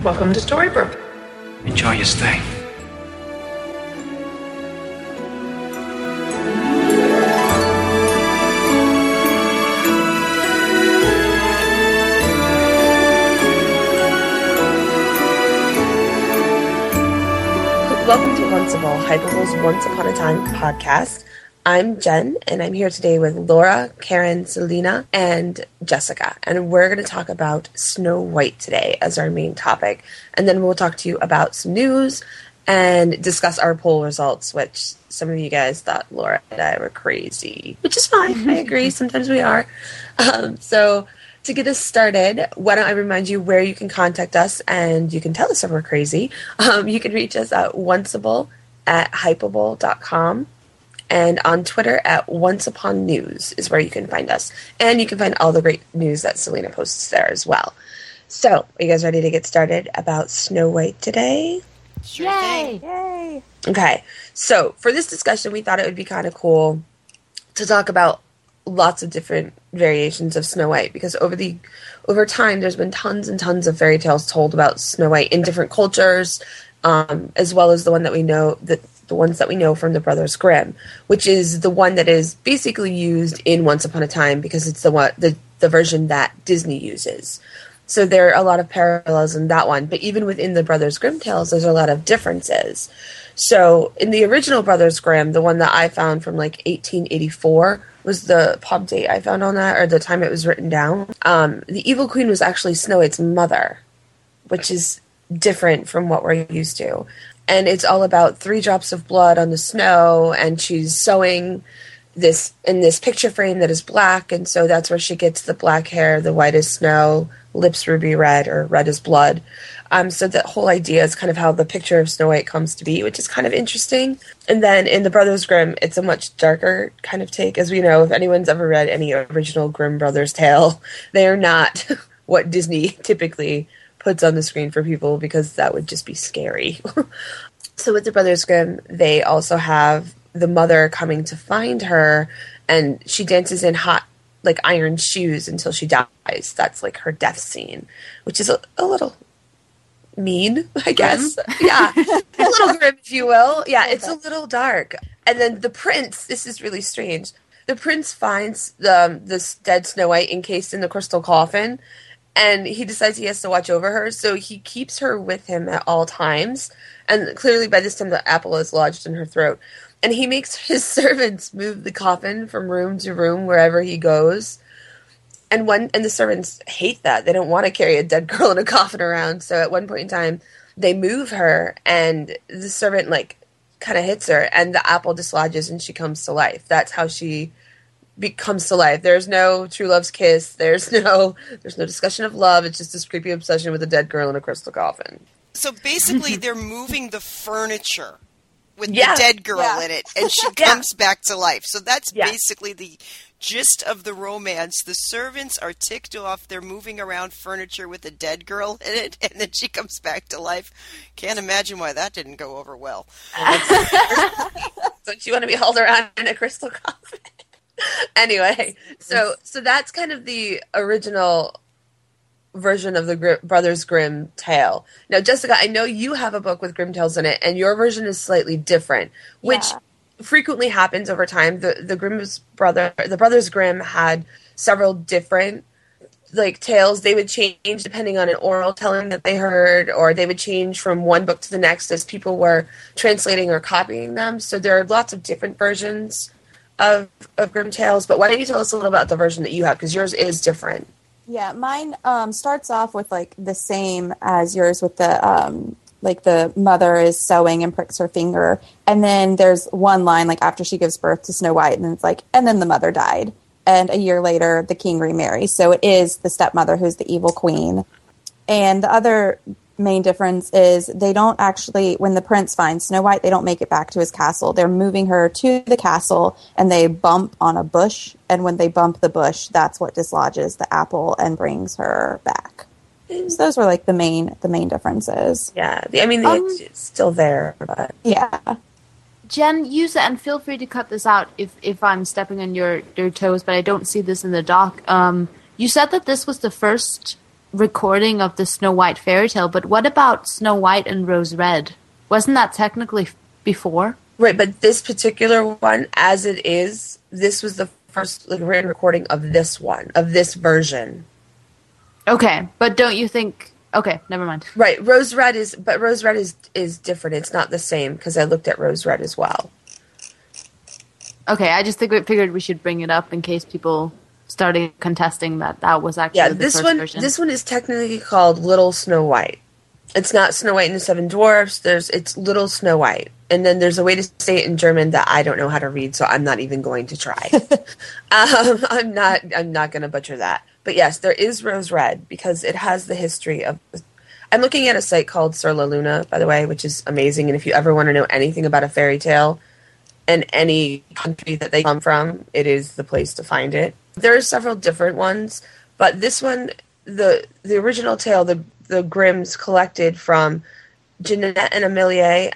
Welcome to Storybrooke. Enjoy your stay. Welcome to Once of All, Hypable's Once Upon a Time podcast. I'm Jen, and I'm here today with Laura, Karen, Selena, and Jessica. And we're going to talk about Snow White today as our main topic. And then we'll talk to you about some news and discuss our poll results, which some of you guys thought Laura and I were crazy, which is fine. I agree. Sometimes we are. So to get us started, why don't I remind you where you can contact us and you can tell us if we're crazy. You can reach us at onceable@hypable.com. And on Twitter at OnceUponNews is where you can find us. And you can find all the great news that Selena posts there as well. So, are you guys ready to get started about Snow White today? Sure thing. Yay! Okay, so for this discussion, we thought it would be kind of cool to talk about lots of different variations of Snow White, because over time, there's been tons and tons of fairy tales told about Snow White in different cultures, as well as the one that we know the ones that we know from the Brothers Grimm, which is the one that is basically used in Once Upon a Time because it's the version that Disney uses. So there are a lot of parallels in that one, but even within the Brothers Grimm tales, there's a lot of differences. So in the original Brothers Grimm, the one that I found from like 1884 was the pub date I found on that, or the time it was written down. The Evil Queen was actually Snow White's mother, which is different from what we're used to. And it's all about 3 drops of blood on the snow, and she's sewing this in this picture frame that is black, and so that's where she gets the black hair, the white as snow, lips ruby red, or red as blood. So that whole idea is kind of how the picture of Snow White comes to be, which is kind of interesting. And then in the Brothers Grimm, it's a much darker kind of take. As we know, if anyone's ever read any original Grimm Brothers tale, they are not what Disney typically puts on the screen for people, because that would just be scary. So with the Brothers Grimm, they also have the mother coming to find her, and she dances in hot, like, iron shoes until she dies. That's like her death scene, which is a little mean, I guess. Yeah, a little grim, if you will. Yeah, it's a little dark. And then the prince, this is really strange. The prince finds this dead Snow White encased in the crystal coffin, and he decides he has to watch over her, so he keeps her with him at all times. And clearly by this time the apple is lodged in her throat. And he makes his servants move the coffin from room to room wherever he goes. And the servants hate that. They don't want to carry a dead girl in a coffin around. So at one point in time, they move her, and the servant, like, kind of hits her, and the apple dislodges and she comes to life. That's how she comes to life. There's no true love's kiss. There's no discussion of love. It's just this creepy obsession with a dead girl in a crystal coffin. So basically, they're moving the furniture with the dead girl in it, and she comes back to life. So that's basically the gist of the romance. The servants are ticked off. They're moving around furniture with a dead girl in it, and then she comes back to life. Can't imagine why that didn't go over well. Don't you want to be hauled around in a crystal coffin? Anyway, so that's kind of the original version of the Brothers Grimm tale. Now, Jessica, I know you have a book with Grimm tales in it, and your version is slightly different, which frequently happens over time. The Brothers Grimm had several different tales. They would change depending on an oral telling that they heard, or they would change from one book to the next as people were translating or copying them. So there are lots of different versions of Grimm tales, but why don't you tell us a little about the version that you have, because yours is different. Yeah, mine starts off with the same as yours, with the the mother is sewing and pricks her finger, and then there's one line after she gives birth to Snow White, and it's and then the mother died, and a year later the king remarries. So it is the stepmother who's the evil queen. And the other main difference is they don't actually, when the prince finds Snow White, they don't make it back to his castle. They're moving her to the castle, and they bump on a bush, and when they bump the bush, that's what dislodges the apple and brings her back. So those were the main differences. Yeah, it's still there, but yeah. Jen, use it, and feel free to cut this out if I'm stepping on your toes, but I don't see this in the doc. You said that this was the first recording of the Snow White fairy tale, but what about Snow White and Rose Red? Wasn't that technically before? Right, but this particular one, as it is, this was the first written recording of this one, of this version. Okay, but don't you think... Okay, never mind. Right, Rose Red is different. It's not the same, because I looked at Rose Red as well. Okay, I just figured we should bring it up in case people started contesting that was actually the first version. This one is technically called Little Snow White. It's not Snow White and the Seven Dwarfs. It's Little Snow White. And then there's a way to say it in German that I don't know how to read, so I'm not even going to try. I'm not going to butcher that. But yes, there is Rose Red because it has the history of... I'm looking at a site called Sur La Luna, by the way, which is amazing. And if you ever want to know anything about a fairy tale and any country that they come from, it is the place to find it. There are several different ones, but this one, the original tale, the Grimms collected from Jeanette and Amelie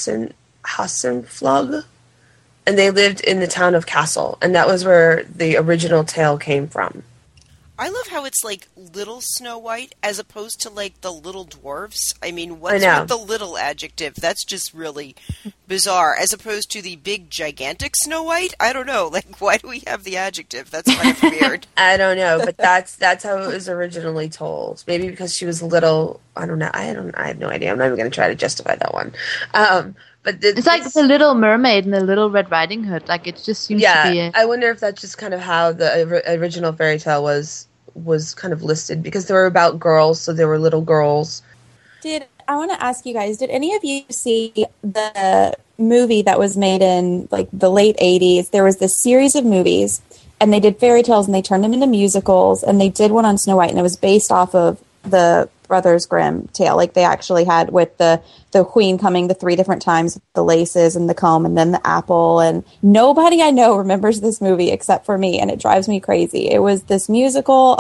Hassenflug, and they lived in the town of Kassel, and that was where the original tale came from. I love how it's like Little Snow White as opposed to like the Little Dwarfs. I mean, what's with the little adjective? That's just really bizarre. As opposed to the big, gigantic Snow White? I don't know. Like, why do we have the adjective? That's kind of weird. I don't know, but that's how it was originally told. Maybe because she was little. I don't know. I have no idea. I'm not even going to try to justify that one. But it's like the Little Mermaid and the Little Red Riding Hood. Like, it just seems to be... I wonder if that's just kind of how the original fairy tale was kind of listed, because they were about girls, so they were little girls. I want to ask you guys, did any of you see the movie that was made in like the late 80s? There was this series of movies, and they did fairy tales, and they turned them into musicals, and they did one on Snow White, and it was based off of the Brothers Grimm tale. Like, they actually had with the queen coming the 3 different times, the laces and the comb and then the apple, and nobody I know remembers this movie except for me, and it drives me crazy. It was this musical.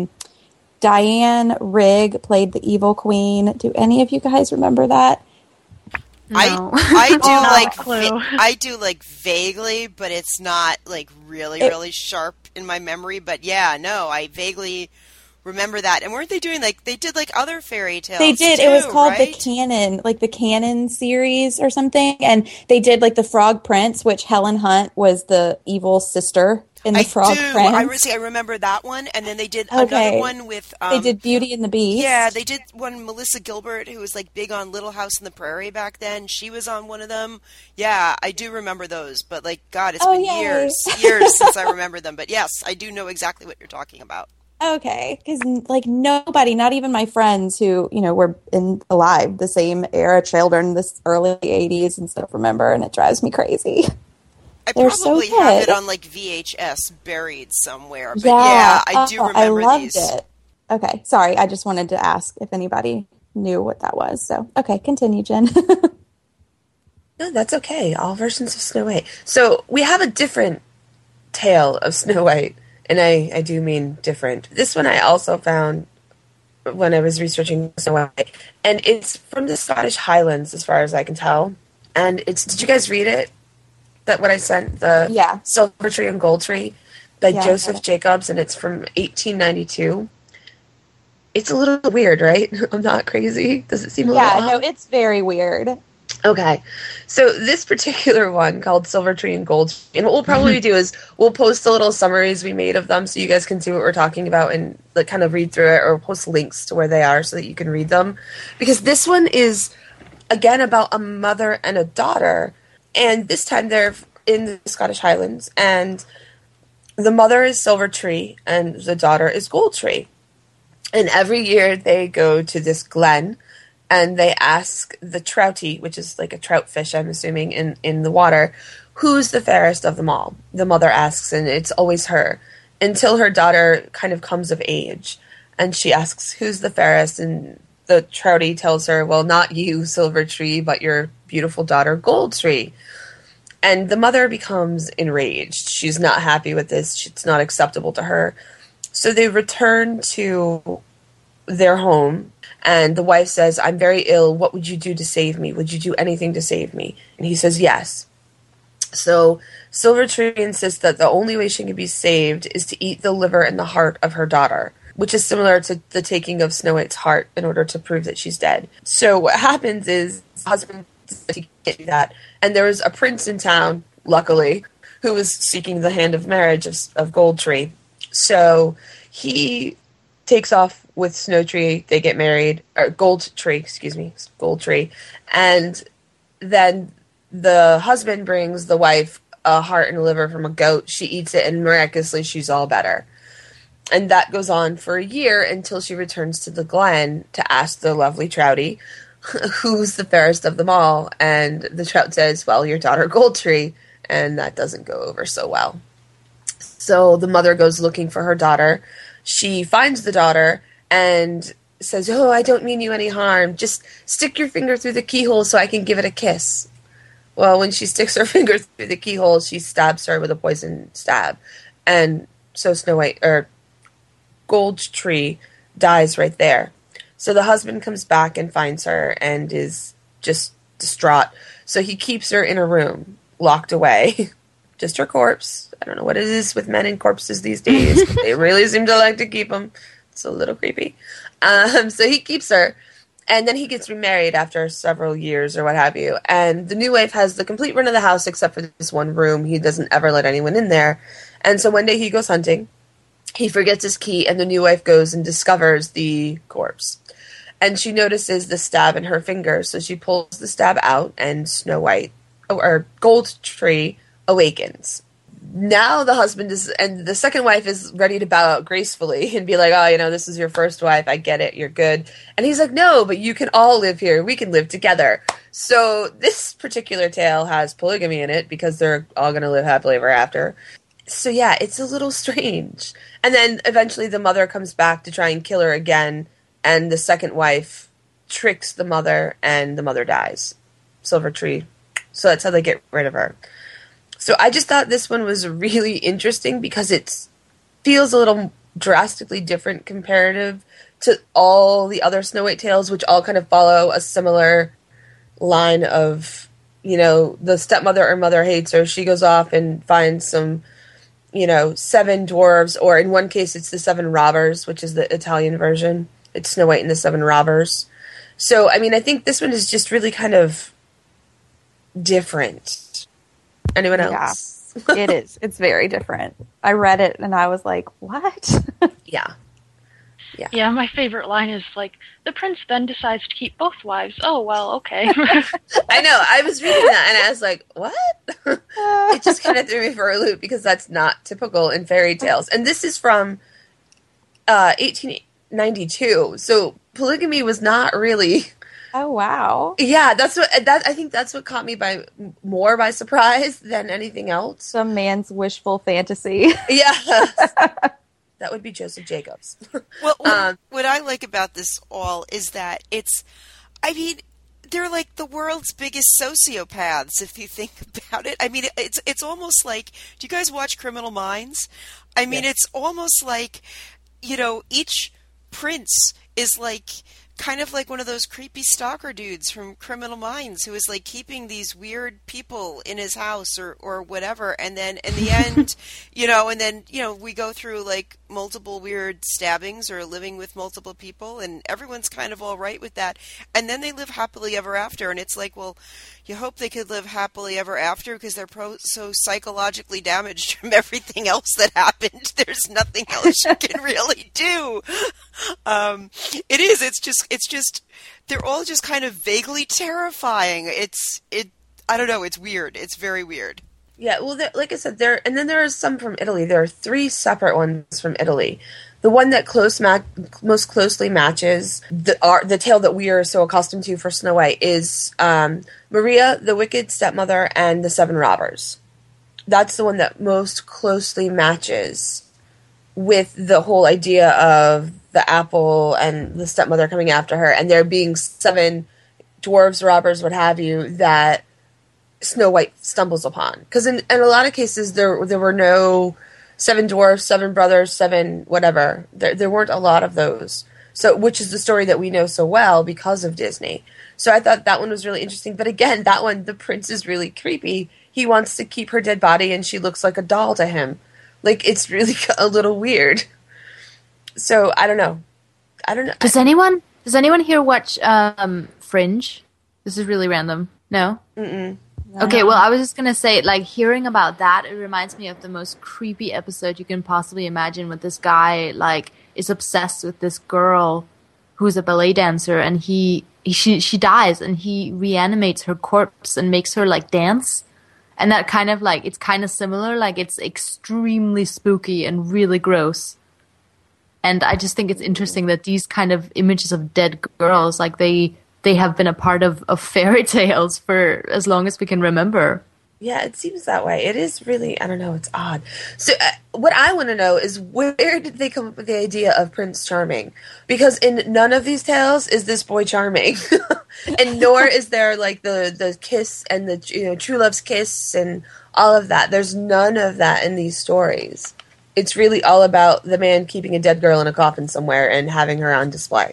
Diane Rigg played the evil queen. Do any of you guys remember that? No. I do like vaguely, but it's not like really sharp in my memory. But yeah, no, I vaguely remember that. And weren't they doing they did other fairy tales? They did. Too, it was called right? the Canon series or something. And they did the Frog Prince, which Helen Hunt was the evil sister in the Frog Prince. I remember that one. And then they did another one with... they did Beauty and the Beast. Yeah, they did one, Melissa Gilbert, who was big on Little House on the Prairie back then. She was on one of them. Yeah, I do remember those. But God, it's been years since I remember them. But yes, I do know exactly what you're talking about. Okay, because nobody, not even my friends who were alive the same era, children, this early 80s and stuff, remember, and it drives me crazy. I probably have it on VHS buried somewhere, but I do remember I loved these. It. Okay, sorry, I just wanted to ask if anybody knew what that was. So, okay, continue, Jen. No, that's okay. All versions of Snow White. So we have a different tale of Snow White. And I do mean different. This one I also found when I was researching Snow White. And it's from the Scottish Highlands, as far as I can tell. And did you guys read it? That what I sent? The Silver Tree and Gold Tree by Joseph Jacobs, and it's from 1892. It's a little weird, right? I'm not crazy. Does it seem a little odd? No, it's very weird. Okay, so this particular one called Silver Tree and Gold Tree, and what we'll probably do is we'll post the little summaries we made of them so you guys can see what we're talking about and kind of read through it, or post links to where they are so that you can read them. Because this one is, again, about a mother and a daughter, and this time they're in the Scottish Highlands, and the mother is Silver Tree and the daughter is Gold Tree. And every year they go to this glen, and they ask the troutie, which is like a trout fish, I'm assuming, in the water, who's the fairest of them all? The mother asks, and it's always her, until her daughter kind of comes of age. And she asks, who's the fairest? And the troutie tells her, well, not you, Silver Tree, but your beautiful daughter, Gold Tree. And the mother becomes enraged. She's not happy with this. It's not acceptable to her. So they return to their home. And the wife says, I'm very ill. What would you do to save me? Would you do anything to save me? And he says, yes. So Silver Tree insists that the only way she can be saved is to eat the liver and the heart of her daughter. which is similar to the taking of Snow White's heart in order to prove that she's dead. So what happens is the husband can't do that, and there was a prince in town, luckily, who was seeking the hand of marriage of Gold Tree. So he takes off with Snow Tree, they get married, or Gold Tree, and then the husband brings the wife a heart and liver from a goat. She eats it, and miraculously she's all better. And that goes on for a year until she returns to the Glen to ask the lovely Trouty, who's the fairest of them all. And the Trout says, well, your daughter Gold Tree. And that doesn't go over so well. So the mother goes looking for her daughter. She finds the daughter and says, oh, I don't mean you any harm. Just stick your finger through the keyhole so I can give it a kiss. Well, when she sticks her finger through the keyhole, she stabs her with a poison stab. And so Gold Tree dies right there. So the husband comes back and finds her and is just distraught. So he keeps her in a room, locked away. Just her corpse. I don't know what it is with men and corpses these days. But they really seem to like to keep them. It's a little creepy. So he keeps her. And then he gets remarried after several years or what have you. And the new wife has the complete run of the house except for this one room. He doesn't ever let anyone in there. And so one day he goes hunting. He forgets his key, and the new wife goes and discovers the corpse. And she notices the stab in her finger, so she pulls the stab out, and Snow White, or Gold Tree, awakens. Now the husband and the second wife is ready to bow out gracefully and be like, oh, this is your first wife, I get it, you're good. And he's like, no, but you can all live here, we can live together. So this particular tale has polygamy in it, because they're all going to live happily ever after. So yeah, it's a little strange. And then eventually the mother comes back to try and kill her again, and the second wife tricks the mother, and the mother dies. Silver Tree. So that's how they get rid of her. So I just thought this one was really interesting because it feels a little drastically different comparative to all the other Snow White tales, which all kind of follow a similar line of, the stepmother or mother hates her. She goes off and finds some, 7 dwarves, or in one case it's the 7 robbers, which is the Italian version. It's Snow White and the 7 robbers. So, I think this one is just really kind of different. Anyone else? Yeah, it is. It's very different. I read it and I was like, what? Yeah. Yeah, my favorite line is the prince then decides to keep both wives. Oh, well, okay. I know. I was reading that and I was like, what? It just kind of threw me for a loop because that's not typical in fairy tales. And this is from 1892. So polygamy was not really... Oh, wow. Yeah, I think that's what caught me by surprise than anything else. Some man's wishful fantasy. Yeah. That would be Joseph Jacobs. Well, what I like about this all is that they're like the world's biggest sociopaths, if you think about it. It's almost like, do you guys watch Criminal Minds? Yes. It's almost like, each prince is kind of like one of those creepy stalker dudes from Criminal Minds who is keeping these weird people in his house or whatever. And then in the end, we go through multiple weird stabbings or living with multiple people, and everyone's kind of all right with that. And then they live happily ever after. And it's well, you hope they could live happily ever after because they're so psychologically damaged from everything else that happened. There's nothing else you can really do. It is. It's just, they're all just kind of vaguely terrifying. I don't know. It's weird. It's very weird. Yeah. Well, like I said, and then there are some from Italy. There are 3 separate ones from Italy. The one that most closely matches the tale that we are so accustomed to for Snow White is Maria, the wicked stepmother, and the 7 robbers. That's the one that most closely matches with the whole idea of the apple and the stepmother coming after her, and there being 7 dwarves, robbers, what have you, that Snow White stumbles upon. Because in a lot of cases, there were no 7 dwarfs, 7 brothers, 7 whatever. There weren't a lot of those. So, which is the story that we know so well because of Disney. So I thought that one was really interesting. But again, that one, the prince is really creepy. He wants to keep her dead body, and she looks like a doll to him. It's really a little weird. So I don't know. Does anyone here watch Fringe? This is really random. No? Mm-mm. Okay, well, I was just going to say, like, hearing about that, it reminds me of the most creepy episode you can possibly imagine, with this guy, like, is obsessed with this girl who's a ballet dancer, and she dies, and he reanimates her corpse and makes her, like, dance. And that kind of, like, it's kind of similar, like, it's extremely spooky and really gross. And I just think it's interesting that these kind of images of dead girls, like, they have been a part of fairy tales for as long as we can remember. Yeah, it seems that way. It is really, I don't know, it's odd. So what I want to know is, where did they come up with the idea of Prince Charming? Because in none of these tales is this boy charming. And nor is there, like, the kiss and the true love's kiss and all of that. There's none of that in these stories. It's really all about the man keeping a dead girl in a coffin somewhere and having her on display.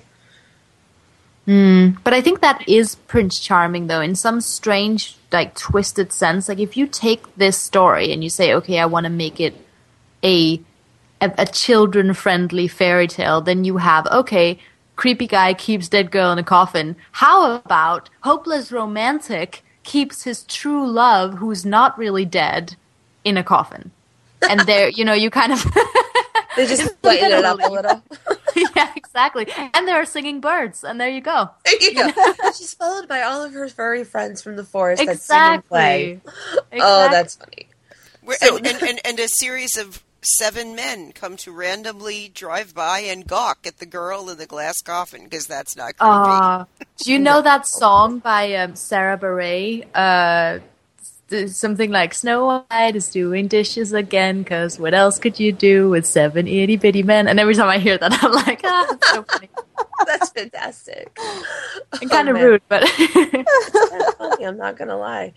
But I think that is Prince Charming, though, in some strange, like, twisted sense. Like, if you take this story and you say, okay, I want to make it a children-friendly fairy tale, then you have, okay, creepy guy keeps dead girl in a coffin. How about hopeless romantic keeps his true love, who's not really dead, in a coffin? And there, you kind of... They just lighten it up a little. Yeah, exactly. And there are singing birds, and there you go. There you go. She's followed by all of her furry friends from the forest that sing and play. Exactly. Oh, that's funny. And a series of 7 men come to randomly drive by and gawk at the girl in the glass coffin, because that's not creepy. Do you know that song by Sarah Bareilles? Something like, Snow White is doing dishes again, because what else could you do with 7 itty bitty men? And every time I hear that, I'm like, that's so funny. That's fantastic. And kind of rude, but that's funny, I'm not gonna lie.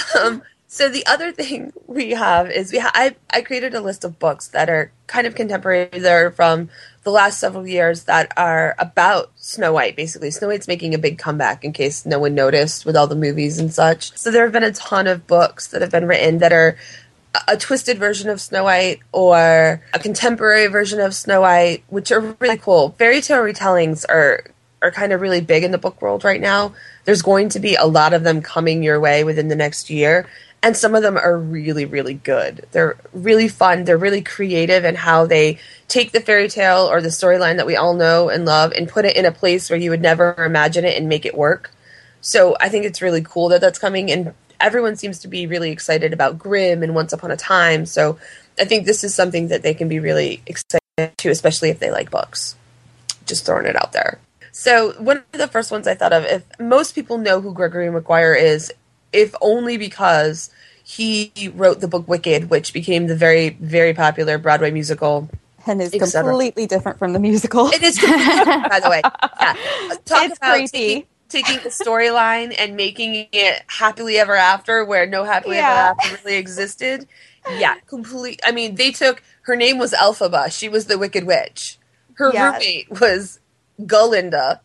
So the other thing we have is I created a list of books that are kind of contemporary. They're from the last several years that are about Snow White, basically. Snow White's making a big comeback, in case no one noticed, with all the movies and such. So there have been a ton of books that have been written that are a twisted version of Snow White or a contemporary version of Snow White, which are really cool. Fairy tale retellings are kind of really big in the book world right now. There's going to be a lot of them coming your way within the next year. And some of them are really, really good. They're really fun. They're really creative in how they take the fairy tale or the storyline that we all know and love and put it in a place where you would never imagine it and make it work. So I think it's really cool that that's coming. And everyone seems to be really excited about Grimm and Once Upon a Time. So I think this is something that they can be really excited to, especially if they like books. Just throwing it out there. So one of the first ones I thought of, if most people know who Gregory Maguire is, if only because he wrote the book Wicked, which became the very, very popular Broadway musical. And is completely different from the musical. It is completely different, by the way. Yeah. Talk about creepy. Taking the storyline and making it happily ever after, where no happily ever after really existed. Yeah, complete. I mean, her name was Elphaba. She was the Wicked Witch. Her roommate was Glinda.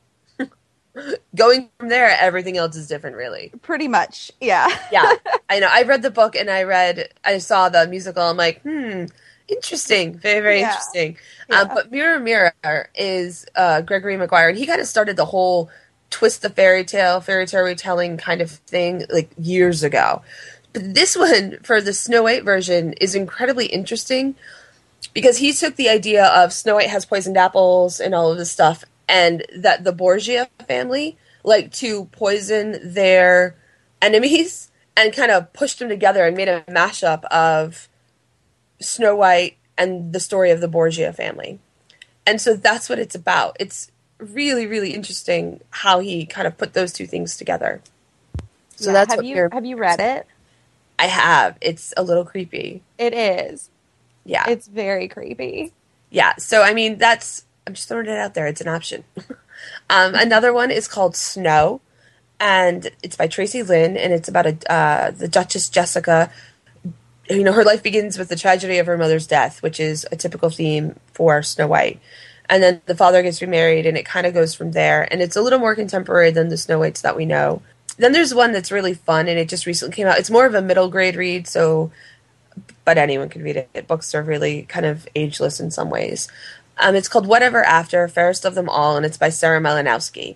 Going from there, everything else is different, really. Pretty much, yeah. Yeah, I know. I read the book and I saw the musical. I'm like, interesting. Very, very interesting. Yeah. But Mirror, Mirror is Gregory Maguire, and he kind of started the whole twist the fairy tale retelling kind of thing, like, years ago. But this one, for the Snow White version, is incredibly interesting because he took the idea of Snow White has poisoned apples and all of this stuff, and that the Borgia family like to poison their enemies, and kind of pushed them together and made a mashup of Snow White and the story of the Borgia family. And so that's what it's about. It's really, really interesting how he kind of put those two things together. So that's have you read it? I have. It's a little creepy. It is. Yeah. It's very creepy. Yeah. So, I mean, I'm just throwing it out there. It's an option. Another one is called Snow, and it's by Tracy Lynn, and it's about the Duchess Jessica. You know, her life begins with the tragedy of her mother's death, which is a typical theme for Snow White. And then the father gets remarried, and it kind of goes from there. And it's a little more contemporary than the Snow Whites that we know. Then there's one that's really fun, and it just recently came out. It's more of a middle grade read, but anyone can read it. Books are really kind of ageless in some ways. It's called Whatever After, Fairest of Them All, and it's by Sarah Malinowski.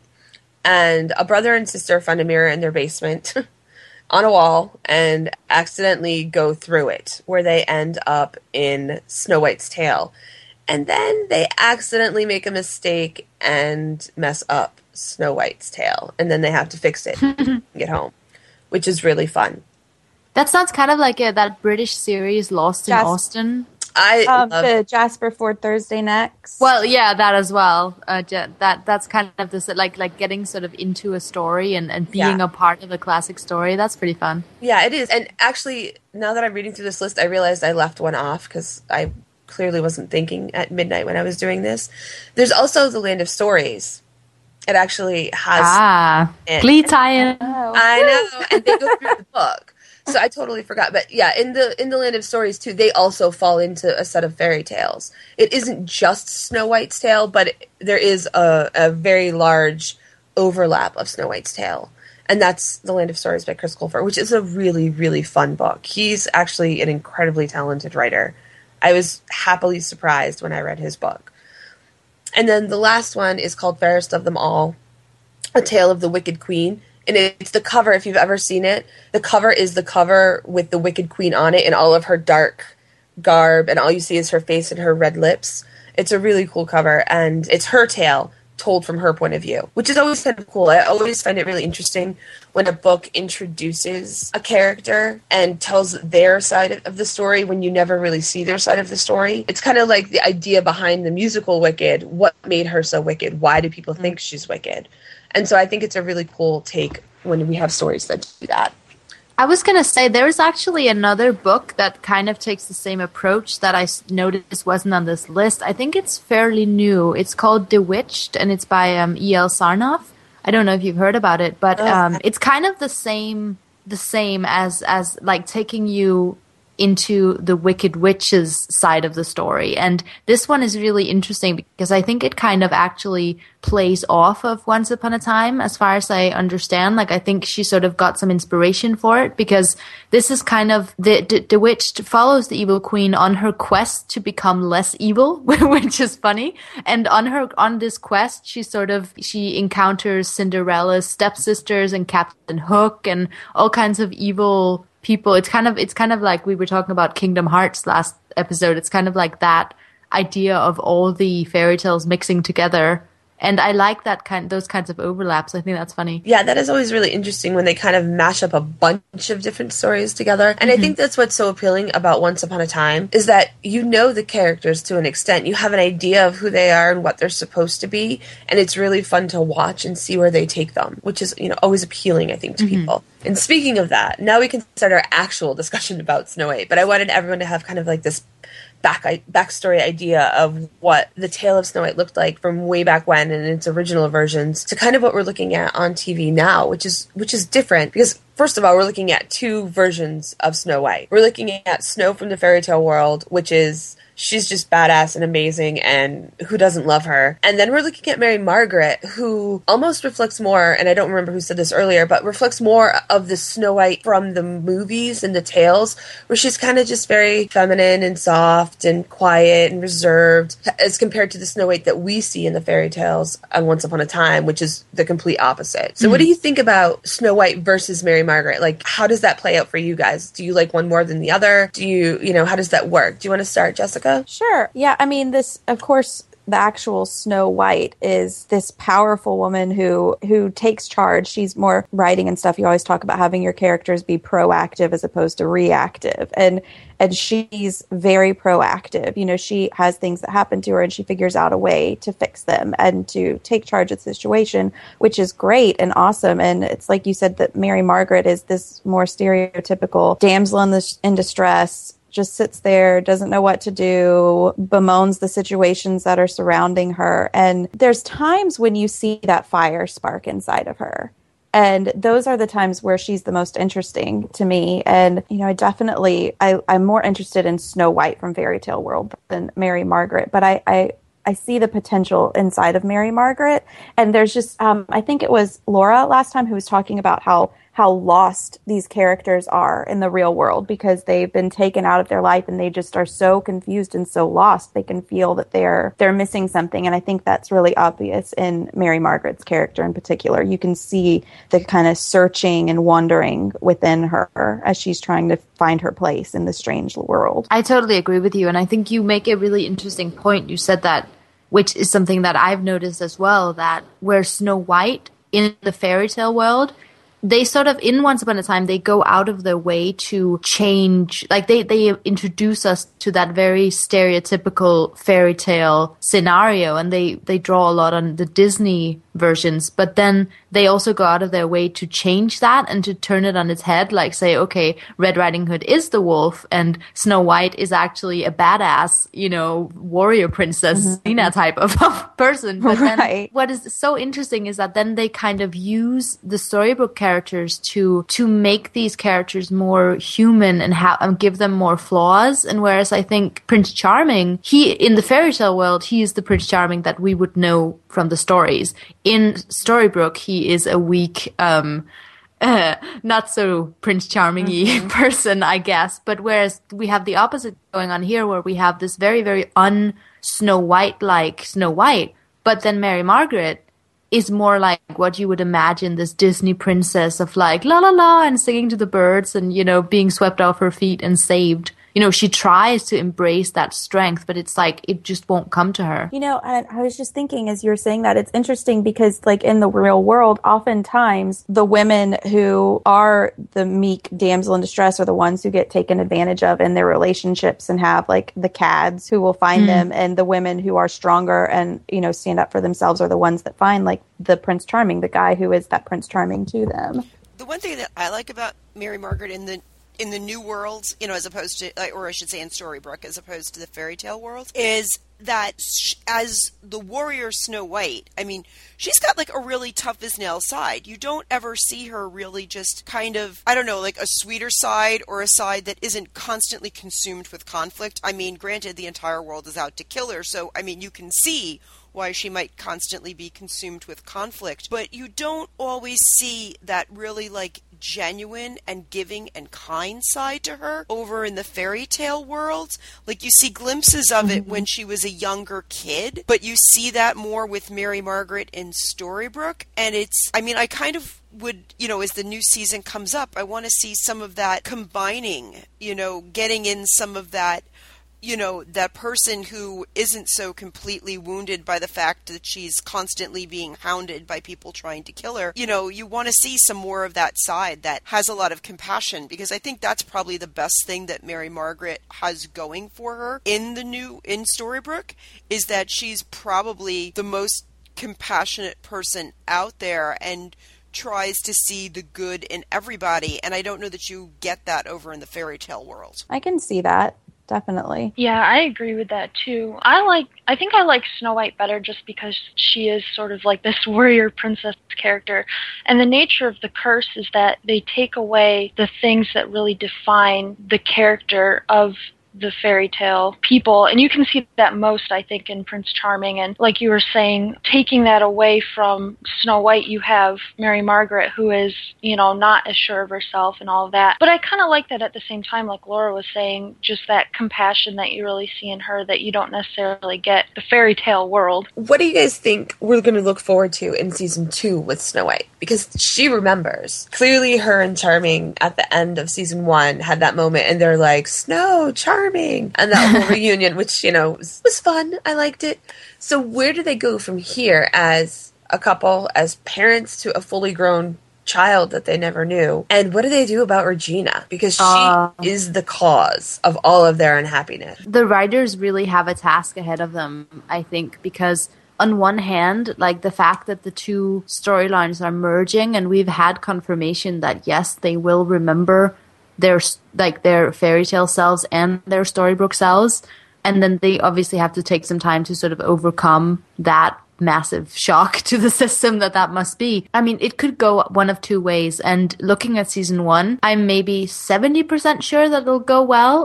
And a brother and sister find a mirror in their basement on a wall and accidentally go through it, where they end up in Snow White's tail. And then they accidentally make a mistake and mess up Snow White's tail. And then they have to fix it and get home, which is really fun. That sounds kind of like that British series Lost in Austin. The Jasper Ford Thursday Next. Well, yeah, that as well. That's kind of this like getting sort of into a story and being a part of a classic story. That's pretty fun. Yeah, it is. And actually, now that I'm reading through this list, I realized I left one off because I clearly wasn't thinking at midnight when I was doing this. There's also The Land of Stories. It actually has Glee tie-in. I know, and they go through the book. So I totally forgot. But yeah, in the Land of Stories too, they also fall into a set of fairy tales. It isn't just Snow White's tale, but there is a very large overlap of Snow White's tale. And that's The Land of Stories by Chris Colfer, which is a really, really fun book. He's actually an incredibly talented writer. I was happily surprised when I read his book. And then the last one is called Fairest of Them All, A Tale of the Wicked Queen. And it's the cover, if you've ever seen it. The cover is the cover with the Wicked Queen on it in all of her dark garb, and all you see is her face and her red lips. It's a really cool cover, and it's her tale told from her point of view, which is always kind of cool. I always find it really interesting when a book introduces a character and tells their side of the story when you never really see their side of the story. It's kind of like the idea behind the musical Wicked. What made her so wicked? Why do people think she's wicked? And so I think it's a really cool take when we have stories that do that. I was going to say, there's actually another book that kind of takes the same approach that I noticed wasn't on this list. I think it's fairly new. It's called Bewitched, and it's by E.L. Sarnoff. I don't know if you've heard about it, but it's kind of the same as like taking you into the Wicked Witch's side of the story. And this one is really interesting because I think it kind of actually plays off of Once Upon a Time, as far as I understand. Like, I think she sort of got some inspiration for it, because this is kind of the witch follows the evil queen on her quest to become less evil, which is funny. And on this quest, she encounters Cinderella's stepsisters and Captain Hook and all kinds of evil people. It's kind of like we were talking about Kingdom Hearts last episode. It's kind of like that idea of all the fairy tales mixing together. And I like those kinds of overlaps. I think that's funny. Yeah, that is always really interesting when they kind of mash up a bunch of different stories together. And I think that's what's so appealing about Once Upon a Time, is that you know the characters to an extent. You have an idea of who they are and what they're supposed to be. And it's really fun to watch and see where they take them, which is, always appealing, I think, to people. And speaking of that, now we can start our actual discussion about Snow White. But I wanted everyone to have kind of like this backstory idea of what the tale of Snow White looked like from way back when in its original versions to kind of what we're looking at on TV now, which is different because, first of all, we're looking at two versions of Snow White. We're looking at Snow from the fairy tale world, which is she's just badass and amazing, and who doesn't love her? And then we're looking at Mary Margaret, who almost reflects more, and I don't remember who said this earlier, but reflects more of the Snow White from the movies and the tales, where she's kind of just very feminine and soft and quiet and reserved, as compared to the Snow White that we see in the fairy tales on Once Upon a Time, which is the complete opposite. So what do you think about Snow White versus Mary Margaret? Like, how does that play out for you guys? Do you like one more than the other? Do you how does that work? Do you want to start, Jessica? Sure. Yeah, I mean, this, of course, the actual Snow White is this powerful woman who takes charge. She's more writing and stuff. You always talk about having your characters be proactive as opposed to reactive. And she's very proactive. She has things that happen to her and she figures out a way to fix them and to take charge of the situation, which is great and awesome. And it's like you said, that Mary Margaret is this more stereotypical damsel in distress, just sits there, doesn't know what to do, bemoans the situations that are surrounding her. And there's times when you see that fire spark inside of her. And those are the times where she's the most interesting to me. And, I'm more interested in Snow White from Fairy Tale World than Mary Margaret. But I see the potential inside of Mary Margaret. And there's just, I think it was Laura last time who was talking about how how lost these characters are in the real world because they've been taken out of their life and they just are so confused and so lost. They can feel that they're missing something. And I think that's really obvious in Mary Margaret's character in particular. You can see the kind of searching and wondering within her as she's trying to find her place in the strange world. I totally agree with you. And I think you make a really interesting point. You said that, which is something that I've noticed as well, that where Snow White in the fairy tale world, they sort of, in Once Upon a Time, they go out of their way to change, like they introduce us to that very stereotypical fairy tale scenario, and they draw a lot on the Disney versions, but then they also go out of their way to change that and to turn it on its head, like say, okay, Red Riding Hood is the wolf and Snow White is actually a badass, warrior princess, Xena type of person. But then what is so interesting is that then they kind of use the storybook characters to make these characters more human and give them more flaws. And whereas I think Prince Charming, in the fairy tale world, he is the Prince Charming that we would know from the stories. In Storybrooke, he is a weak, not so Prince Charming-y person, I guess. But whereas we have the opposite going on here, where we have this very, very un-Snow White-like Snow White, but then Mary Margaret is more like what you would imagine this Disney princess of like, la la la, and singing to the birds and, being swept off her feet and saved. She tries to embrace that strength, but it's like it just won't come to her. And I was just thinking as you were saying that, it's interesting because like in the real world, oftentimes the women who are the meek damsel in distress are the ones who get taken advantage of in their relationships and have like the cads who will find them, and the women who are stronger and, stand up for themselves are the ones that find like the Prince Charming, the guy who is that Prince Charming to them. The one thing that I like about Mary Margaret in the new worlds, as opposed to, or I should say in Storybrooke, as opposed to the fairy tale world, is that as the warrior Snow White, I mean, she's got like a really tough as nails side. You don't ever see her really just kind of, I don't know, like a sweeter side or a side that isn't constantly consumed with conflict. I mean, granted, the entire world is out to kill her, so, I mean, you can see why she might constantly be consumed with conflict, but you don't always see that really like genuine and giving and kind side to her over in the fairy tale world. Like you see glimpses of it when she was a younger kid, but you see that more with Mary Margaret in Storybrooke. And it's, I mean, I kind of would, as the new season comes up, I want to see some of that combining, getting in some of that, that person who isn't so completely wounded by the fact that she's constantly being hounded by people trying to kill her. You want to see some more of that side that has a lot of compassion, because I think that's probably the best thing that Mary Margaret has going for her in Storybrooke, is that she's probably the most compassionate person out there and tries to see the good in everybody. And I don't know that you get that over in the fairy tale world. I can see that. Definitely. Yeah, I agree with that too. I think I like Snow White better just because she is sort of like this warrior princess character. And the nature of the curse is that they take away the things that really define the character of the fairy tale people, and you can see that most, I think, in Prince Charming. And like you were saying, taking that away from Snow White, you have Mary Margaret, who is, not as sure of herself and all of that. But I kind of like that at the same time, like Laura was saying, just that compassion that you really see in her that you don't necessarily get the fairy tale world. What do you guys think we're going to look forward to in season 2 with Snow White? Because she remembers. Clearly her and Charming at the end of season 1 had that moment, and they're like, Snow, Charming, and that whole reunion, which, was fun. I liked it. So where do they go from here as a couple, as parents to a fully grown child that they never knew? And what do they do about Regina? Because she is the cause of all of their unhappiness. The writers really have a task ahead of them, I think, because on one hand, like the fact that the two storylines are merging, and we've had confirmation that, yes, they will remember their fairy tale selves and their Storybrooke selves, and then they obviously have to take some time to sort of overcome that massive shock to the system that must be. I mean, it could go one of two ways, and looking at season 1, I'm maybe 70% sure that it'll go well.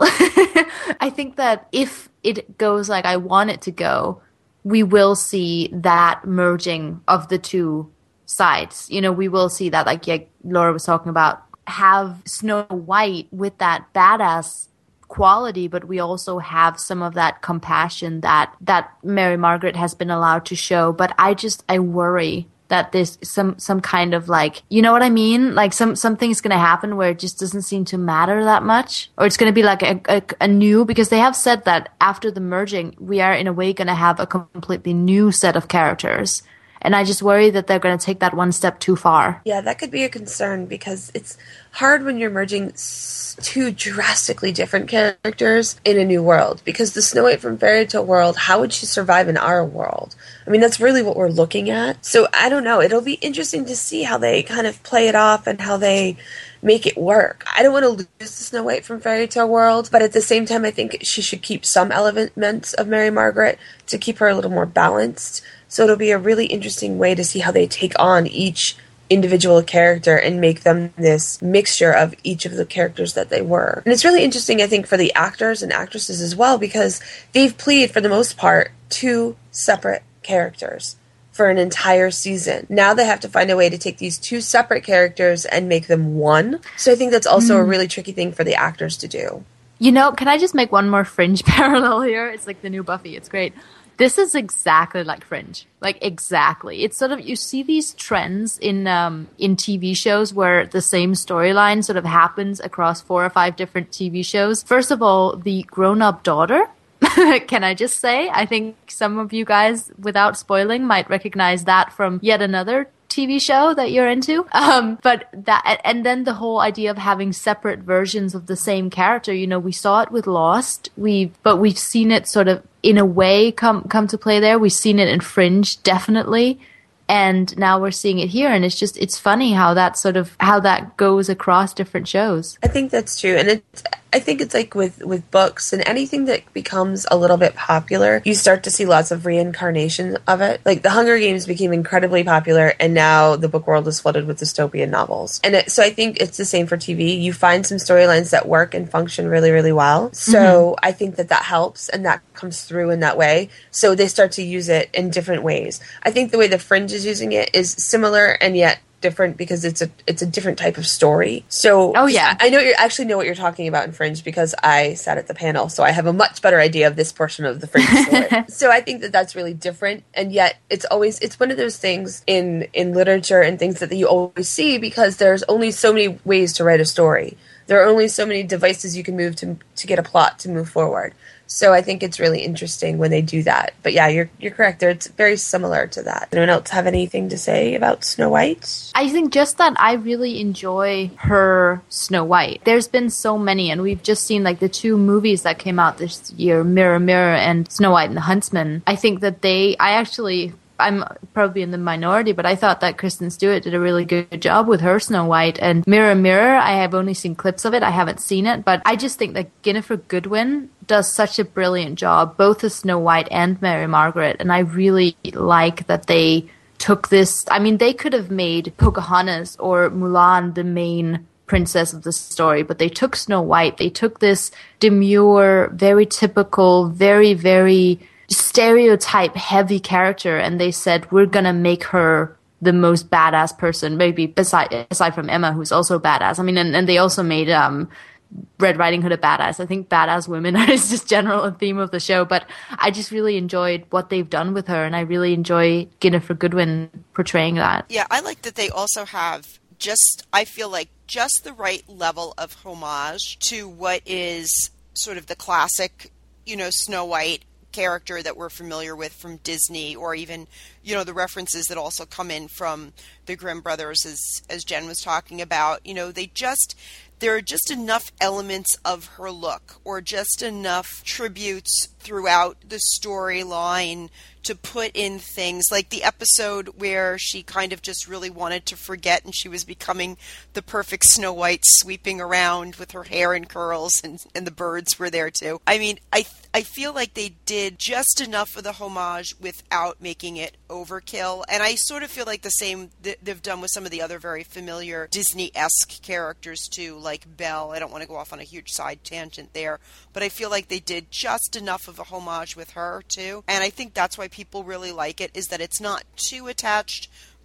I think that if it goes like I want it to go, we will see that merging of the two sides. You know, we will see that, like Laura was talking about, have Snow White with that badass quality, but we also have some of that compassion that Mary Margaret has been allowed to show. But I worry that there's some kind of, like, you know what I mean? Like something's going to happen where it just doesn't seem to matter that much, or it's going to be like a new, because they have said that after the merging, we are in a way going to have a completely new set of characters. And I just worry that they're going to take that one step too far. Yeah, that could be a concern, because it's hard when you're merging two drastically different characters in a new world. Because the Snow White from Fairy Tale world, how would she survive in our world? I mean, that's really what we're looking at. So I don't know. It'll be interesting to see how they kind of play it off and how they make it work. I don't want to lose the Snow White from Fairy Tale world, but at the same time, I think she should keep some elements of Mary Margaret to keep her a little more balanced. So it'll be a really interesting way to see how they take on each individual character and make them this mixture of each of the characters that they were. And it's really interesting, I think, for the actors and actresses as well, because they've played, for the most part, two separate characters for an entire season. Now they have to find a way to take these two separate characters and make them one. So I think that's also a really tricky thing for the actors to do. You know, can I just make one more Fringe parallel here? It's like the new Buffy. It's great. This is exactly like Fringe. Like, exactly. It's sort of, you see these trends in TV shows where the same storyline sort of happens across 4 or 5 different TV shows. First of all, the grown-up daughter. Can I just say, I think some of you guys, without spoiling, might recognize that from yet another TV show that you're into. But that, and then the whole idea of having separate versions of the same character, you know, we saw it with Lost, but we've seen it sort of in a way come to play there. We've seen it in Fringe, definitely. And now we're seeing it here, and it's funny how that goes across different shows. I think that's true. And I think it's like with books and anything that becomes a little bit popular, you start to see lots of reincarnation of it. Like the Hunger Games became incredibly popular, and now the book world is flooded with dystopian novels. And so I think it's the same for TV. You find some storylines that work and function really, really well. So I think that helps, and that comes through in that way. So they start to use it in different ways. I think the way the Fringe is using it is similar and yet different, because it's a different type of story. So I know you actually know what you're talking about in Fringe, because I sat at the panel, so I have a much better idea of this portion of the Fringe story. So I think that that's really different, and yet it's one of those things in literature and things that you always see, because there's only so many ways to write a story. There are only so many devices you can move to get a plot to move forward. So I think it's really interesting when they do that. But yeah, you're correct. It's very similar to that. Anyone else have anything to say about Snow White? I think just that I really enjoy her Snow White. There's been so many, and we've just seen like the 2 movies that came out this year, Mirror Mirror and Snow White and the Huntsman. I think that I'm probably in the minority, but I thought that Kristen Stewart did a really good job with her Snow White. And Mirror Mirror, I have only seen clips of it. I haven't seen it, but I just think that Ginnifer Goodwin does such a brilliant job, both as Snow White and Mary Margaret. And I really like that they took this. I mean, they could have made Pocahontas or Mulan the main princess of the story, but they took Snow White. They took this demure, very typical, very, very stereotype heavy character, and they said, we're gonna make her the most badass person, maybe aside from Emma, who's also badass. I mean, and they also made Red Riding Hood a badass. I think badass women is just general a theme of the show, but I just really enjoyed what they've done with her, and I really enjoy Ginnifer Goodwin portraying that. Yeah, I like that they also have I feel like just the right level of homage to what is sort of the classic, Snow White character that we're familiar with from Disney, or even, the references that also come in from the Grimm brothers, as Jen was talking about. There are just enough elements of her look, or just enough tributes throughout the storyline to put in things like the episode where she kind of just really wanted to forget, and she was becoming the perfect Snow White, sweeping around with her hair in curls, and the birds were there too. I mean, I feel like they did just enough of the homage without making it overkill, and I sort of feel like the same they've done with some of the other very familiar Disney-esque characters too, like Belle. I don't want to go off on a huge side tangent there, but I feel like they did just enough of a homage with her too, and I think that's why people really like it, is that it's not too attached,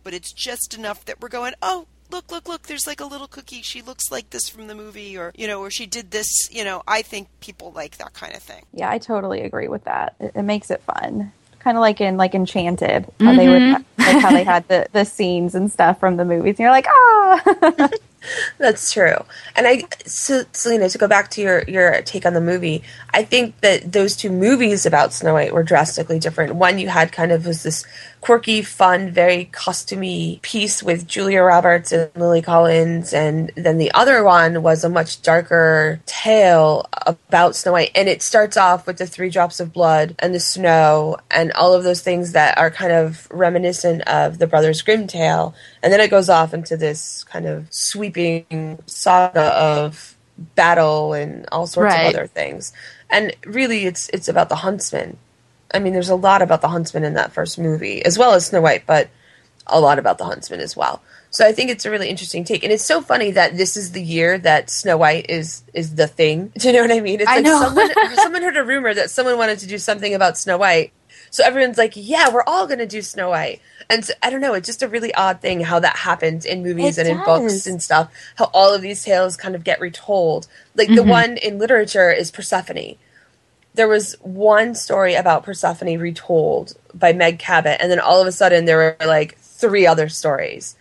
but it's just enough that we're going, oh, look, there's like a little cookie. She looks like this from the movie, or, or she did this. I think people like that kind of thing. Yeah, I totally agree with that. It makes it fun. Kind of like in Enchanted, how they would how they had the scenes and stuff from the movies, and you're like, ah. That's true. And so Selena, to go back to your take on the movie, I think that those two movies about Snow White were drastically different. One you had kind of was this quirky, fun, very costumey piece with Julia Roberts and Lily Collins, and then the other one was a much darker tale about Snow White. And it starts off with the 3 drops of blood and the snow and all of those things that are kind of reminiscent of the Brothers Grimm tale. And then it goes off into this kind of sweeping saga of battle and all sorts of other things. And really, it's about the huntsman. I mean, there's a lot about the huntsman in that first movie, as well as Snow White, but a lot about the huntsman as well. So I think it's a really interesting take. And it's so funny that this is the year that Snow White is the thing. Do you know what I mean? It's like someone heard a rumor that someone wanted to do something about Snow White. So everyone's like, yeah, we're all going to do Snow White. And so, I don't know, it's just a really odd thing how that happens in movies in books and stuff, how all of these tales kind of get retold. Like the one in literature is Persephone. There was one story about Persephone retold by Meg Cabot, and then all of a sudden there were like 3 other stories.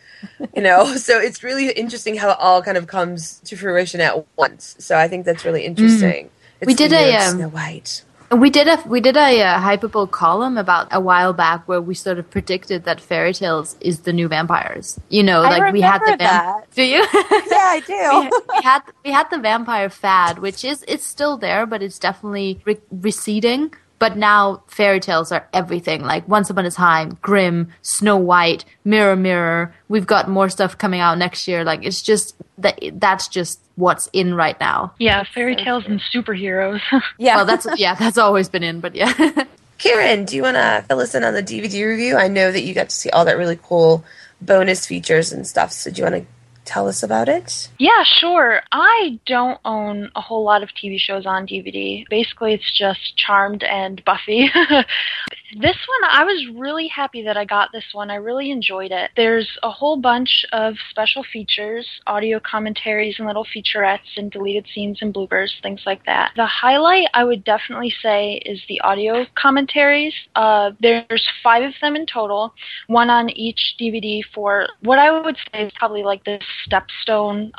So it's really interesting how it all kind of comes to fruition at once. So I think that's really interesting. We did Snow White. We did a Hypable column about a while back where we sort of predicted that fairy tales is the new vampires. I remember we had the that. Do you? Yeah, I do. we had the vampire fad, which it's still there, but it's definitely receding. But now fairy tales are everything. Like Once Upon a Time, Grimm, Snow White, Mirror Mirror. We've got more stuff coming out next year. Like it's just that's just what's in right now. Yeah, fairy tales and superheroes. Yeah. Well, that's always been in, but yeah. Karen, do you want to fill us in on the DVD review? I know that you got to see all that really cool bonus features and stuff. So do you want to tell us about it? Yeah, sure. I don't own a whole lot of TV shows on DVD. Basically, it's just Charmed and Buffy. This one, I was really happy that I got this one. I really enjoyed it. There's a whole bunch of special features, audio commentaries and little featurettes and deleted scenes and bloopers, things like that. The highlight, I would definitely say, is the audio commentaries. There's 5 of them in total, one on each DVD for what I would say is probably like the Stepstone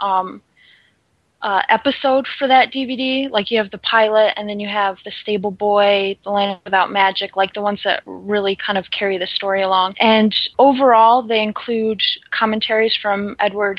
episode for that DVD. Like you have the pilot, and then you have the Stable Boy, The Land Without Magic, like the ones that really kind of carry the story along. And overall, they include commentaries from Edward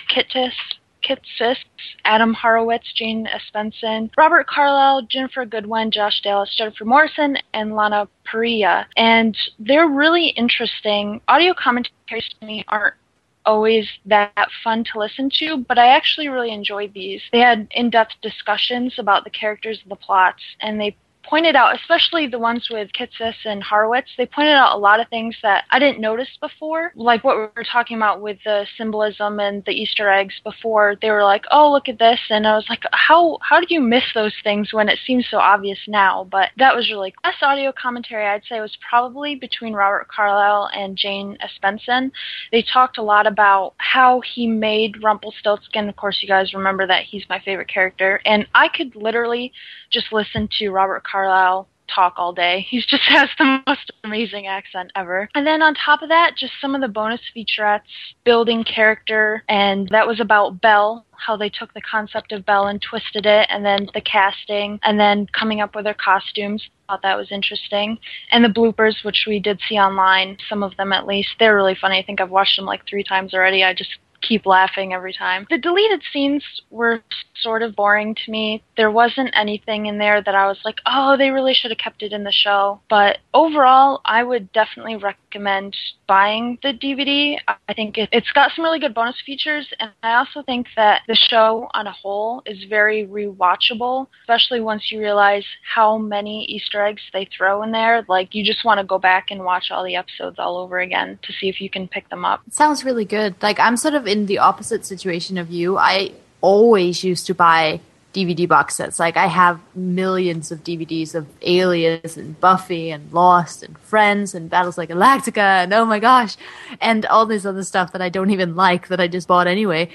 Kitsis, Adam Horowitz, Jane Espenson, Robert Carlyle, Jennifer Goodwin, Josh Dallas, Jennifer Morrison, and Lana Parrilla. And they're really interesting. Audio commentaries to me aren't always that fun to listen to, but I actually really enjoyed these. They had in-depth discussions about the characters and the plots, and they pointed out, especially the ones with Kitsis and Horowitz, they pointed out a lot of things that I didn't notice before, like what we were talking about with the symbolism and the Easter eggs before. They were like, oh, look at this, and I was like, how did you miss those things when it seems so obvious now? But that was really cool. Best audio commentary, I'd say, was probably between Robert Carlyle and Jane Espenson. They talked a lot about how he made Rumpelstiltskin. Of course, you guys remember that he's my favorite character, and I could literally just listen to Robert Carlyle talk all day. He just has the most amazing accent ever. And then on top of that, just some of the bonus featurettes, building character, and that was about Belle, how they took the concept of Belle and twisted it, and then the casting, and then coming up with their costumes. I thought that was interesting. And the bloopers, which we did see online, some of them at least, they're really funny. I think I've watched them like 3 times already. I just keep laughing every time. The deleted scenes were sort of boring to me. There wasn't anything in there that I was like, oh, they really should have kept it in the show. But overall, I would definitely recommend buying the DVD. I think it's got some really good bonus features, and I also think that the show on a whole is very rewatchable, especially once you realize how many Easter eggs they throw in there. Like, you just want to go back and watch all the episodes all over again to see if you can pick them up. It sounds really good. Like, I'm sort of in the opposite situation of you. I always used to buy DVD box sets. Like, I have millions of DVDs of Alias and Buffy and Lost and Friends and Battlestar Galactica and oh my gosh, and all this other stuff that I don't even like that I just bought anyway.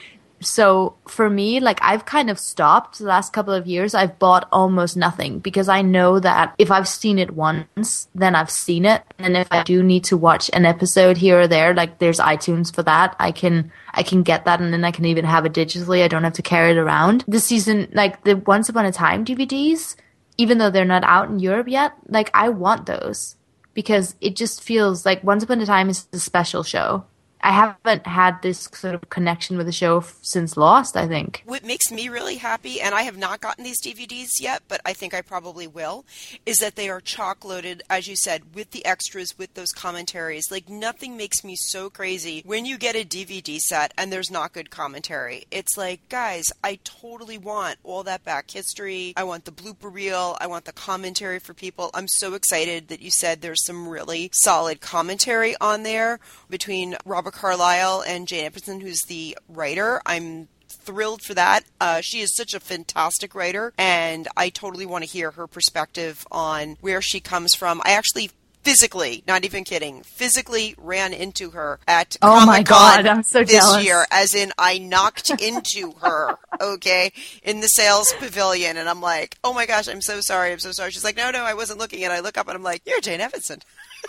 So for me, like, I've kind of stopped the last couple of years. I've bought almost nothing because I know that if I've seen it once, then I've seen it. And if I do need to watch an episode here or there, like, there's iTunes for that. I can get that, and then I can even have it digitally. I don't have to carry it around. This season, like, the Once Upon a Time DVDs, even though they're not out in Europe yet, like, I want those because it just feels like Once Upon a Time is a special show. I haven't had this sort of connection with the show since Lost, I think. What makes me really happy, and I have not gotten these DVDs yet, but I think I probably will, is that they are chock-loaded, as you said, with the extras, with those commentaries. Like, nothing makes me so crazy when you get a DVD set and there's not good commentary. It's like, guys, I totally want all that back history. I want the blooper reel. I want the commentary for people. I'm so excited that you said there's some really solid commentary on there between Robert Carlyle and Jane Epperson, who's the writer. I'm thrilled for that. She is such a fantastic writer, and I totally want to hear her perspective on where she comes from. I actually physically, not even kidding, physically ran into her at Oh my God, I'm so this jealous. year, as in I knocked into her, okay, in the sales pavilion, and I'm like, oh my gosh, I'm so sorry. She's like, no, I wasn't looking, and I look up and I'm like, you're Jane Epperson.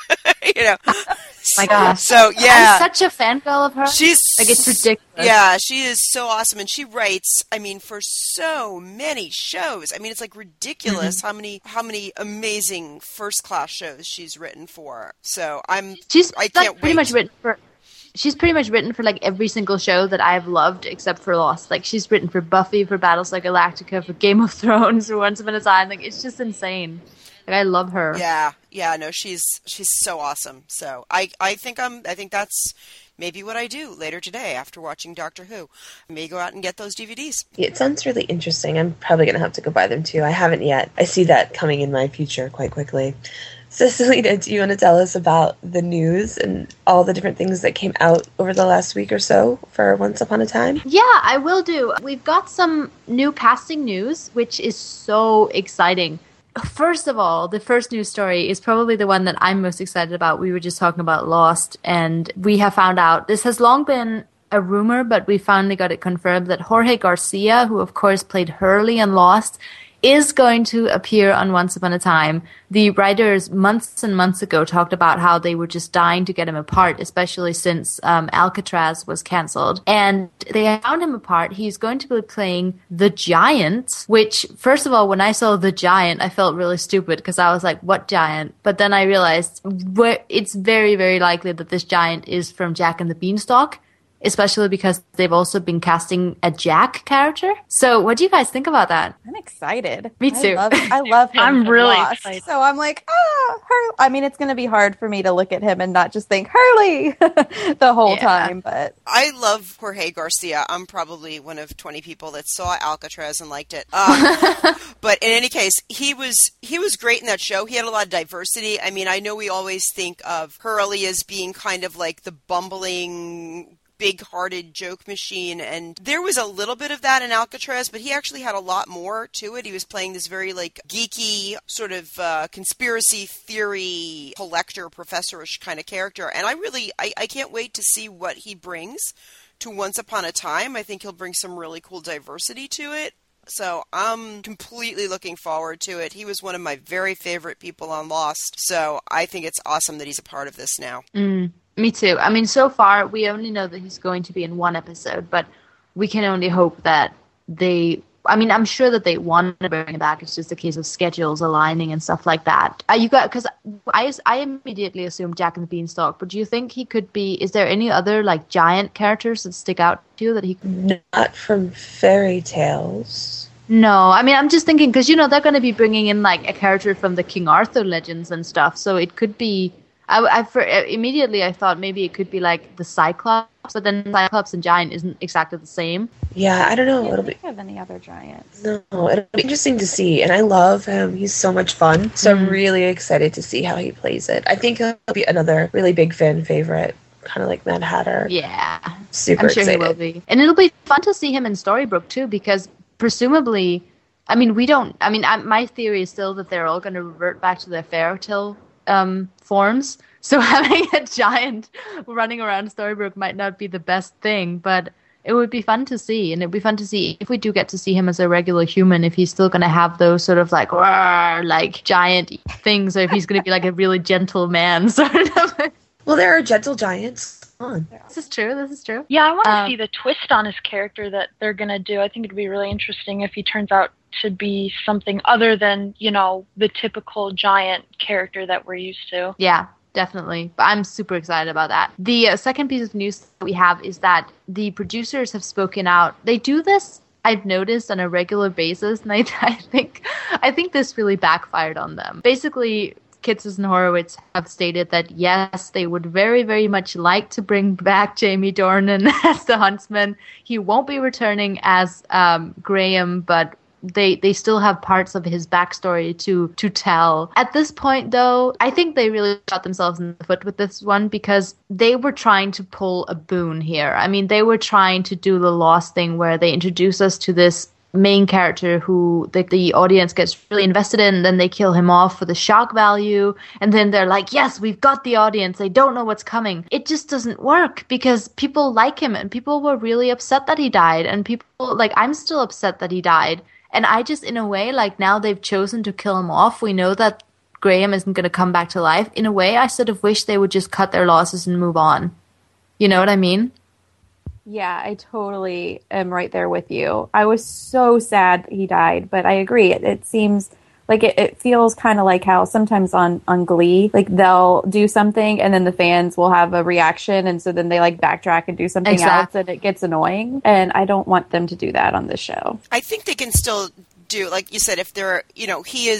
You know. My gosh. So yeah, I'm such a fangirl of her. She's like, it's ridiculous. Yeah, she is so awesome, and she writes, I mean, for so many shows. I mean, it's like ridiculous how many amazing first class shows she's written for. So I can't wait. She's pretty much written for like every single show that I've loved except for Lost. Like, she's written for Buffy, for Battlestar Galactica, for Game of Thrones, for Once Upon a Time. Like, it's just insane. Like, I love her. Yeah, no, she's so awesome. So I think that's maybe what I do later today after watching Doctor Who. I may go out and get those DVDs. It sounds really interesting. I'm probably going to have to go buy them too. I haven't yet. I see that coming in my future quite quickly. So, Selena, do you want to tell us about the news and all the different things that came out over the last week or so for Once Upon a Time? Yeah, I will do. We've got some new casting news, which is so exciting. First of all, the first news story is probably the one that I'm most excited about. We were just talking about Lost, and we have found out, this has long been a rumor, but we finally got it confirmed that Jorge Garcia, who of course played Hurley in Lost, is going to appear on Once Upon a Time. The writers months and months ago talked about how they were just dying to get him a part, especially since Alcatraz was cancelled. And they found him a part. He's going to be playing the Giant, which, first of all, when I saw the Giant, I felt really stupid because I was like, what giant? But then I realized it's very, very likely that this giant is from Jack and the Beanstalk, especially because they've also been casting a Jack character. So what do you guys think about that? I'm excited. Me too. I love him. I'm really Lost. excited. So I'm like, Hurley. I mean, it's going to be hard for me to look at him and not just think Hurley the whole time. But I love Jorge Garcia. I'm probably one of 20 people that saw Alcatraz and liked it. But in any case, he was great in that show. He had a lot of diversity. I mean, I know we always think of Hurley as being kind of like the bumbling, big-hearted joke machine, and there was a little bit of that in Alcatraz, but he actually had a lot more to it. He was playing this very, like, geeky, sort of conspiracy theory collector, professorish kind of character, and I can't wait to see what he brings to Once Upon a Time. I think he'll bring some really cool diversity to it. So I'm completely looking forward to it. He was one of my very favorite people on Lost, so I think it's awesome that he's a part of this now. Me too. I mean, so far, we only know that he's going to be in one episode, but we can only hope that I'm sure that they want to bring him back. It's just a case of schedules aligning and stuff like that. Because I immediately assumed Jack and the Beanstalk, but do you think he could be, is there any other, like, giant characters that stick out to you that he could? Not from fairy tales. No, I mean, I'm just thinking, because, they're going to be bringing in, like, a character from the King Arthur legends and stuff, so it could be, immediately I thought maybe it could be like the Cyclops, but then Cyclops and Giant isn't exactly the same. Yeah, I don't know. I can't think of any other giants. No, it'll be interesting to see, and I love him. He's so much fun, so I'm really excited to see how he plays it. I think he'll be another really big fan favorite, kind of like Mad Hatter. Yeah, super I'm sure excited. he will be, and it'll be fun to see him in Storybrooke too, because presumably I mean, my theory is still that they're all going to revert back to their fairy tale forms. So having a giant running around Storybrooke might not be the best thing, but it would be fun to see. And it'd be fun to see if we do get to see him as a regular human, if he's still going to have those sort of like, roar, like giant things, or if he's going to be like a really gentle man sort of. Well, there are gentle giants. This is true. Yeah, I want to see the twist on his character that they're going to do. I think it'd be really interesting if he turns out to be something other than, the typical giant character that we're used to. Yeah. Definitely. But I'm super excited about that. The second piece of news that we have is that the producers have spoken out. They do this, I've noticed, on a regular basis, and I think this really backfired on them. Basically, Kitsis and Horowitz have stated that, yes, they would very, very much like to bring back Jamie Dornan as the Huntsman. He won't be returning as Graham, but they still have parts of his backstory to tell. At this point, though, I think they really shot themselves in the foot with this one because they were trying to pull a Boone here. I mean, they were trying to do the Lost thing where they introduce us to this main character who the audience gets really invested in, and then they kill him off for the shock value, and then they're like, yes, we've got the audience, they don't know what's coming. It just doesn't work because people like him, and people were really upset that he died, and people, like, I'm still upset that he died. And I just, in a way, like, now they've chosen to kill him off. We know that Graham isn't going to come back to life. In a way, I sort of wish they would just cut their losses and move on. You know what I mean? Yeah, I totally am right there with you. I was so sad that he died, but I agree. It seems like it feels kind of like how sometimes on Glee, like they'll do something and then the fans will have a reaction, and so then they like backtrack and do something else, and it gets annoying. And I don't want them to do that on this show. I think they can still do, like you said, if they're, he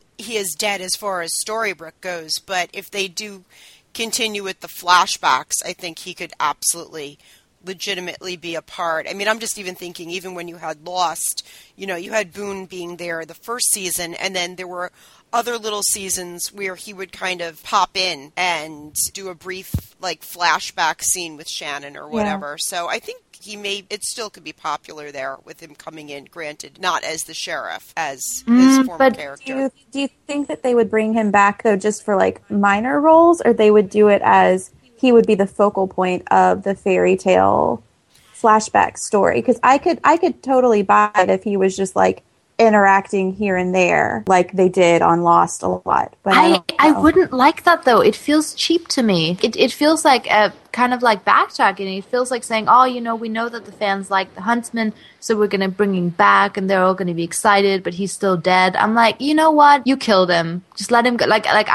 is dead as far as Storybrooke goes, but if they do continue with the flashbacks, I think he could absolutely legitimately be a part. I mean, I'm just even thinking, even when you had Lost, you had Boone being there the first season, and then there were other little seasons where he would kind of pop in and do a brief, like, flashback scene with Shannon or whatever. Yeah. So I think it still could be popular there with him coming in, granted, not as the sheriff, as his former character. Do you think that they would bring him back, though, just for, like, minor roles, or they would do it as he would be the focal point of the fairy tale flashback story? Because I could totally buy it if he was just like interacting here and there, like they did on Lost a lot. But I wouldn't like that, though. It feels cheap to me. It feels like a kind of like backtracking. It feels like saying, oh, we know that the fans like the Huntsman, so we're going to bring him back, and they're all going to be excited, but he's still dead. I'm like, you know what? You killed him. Just let him go.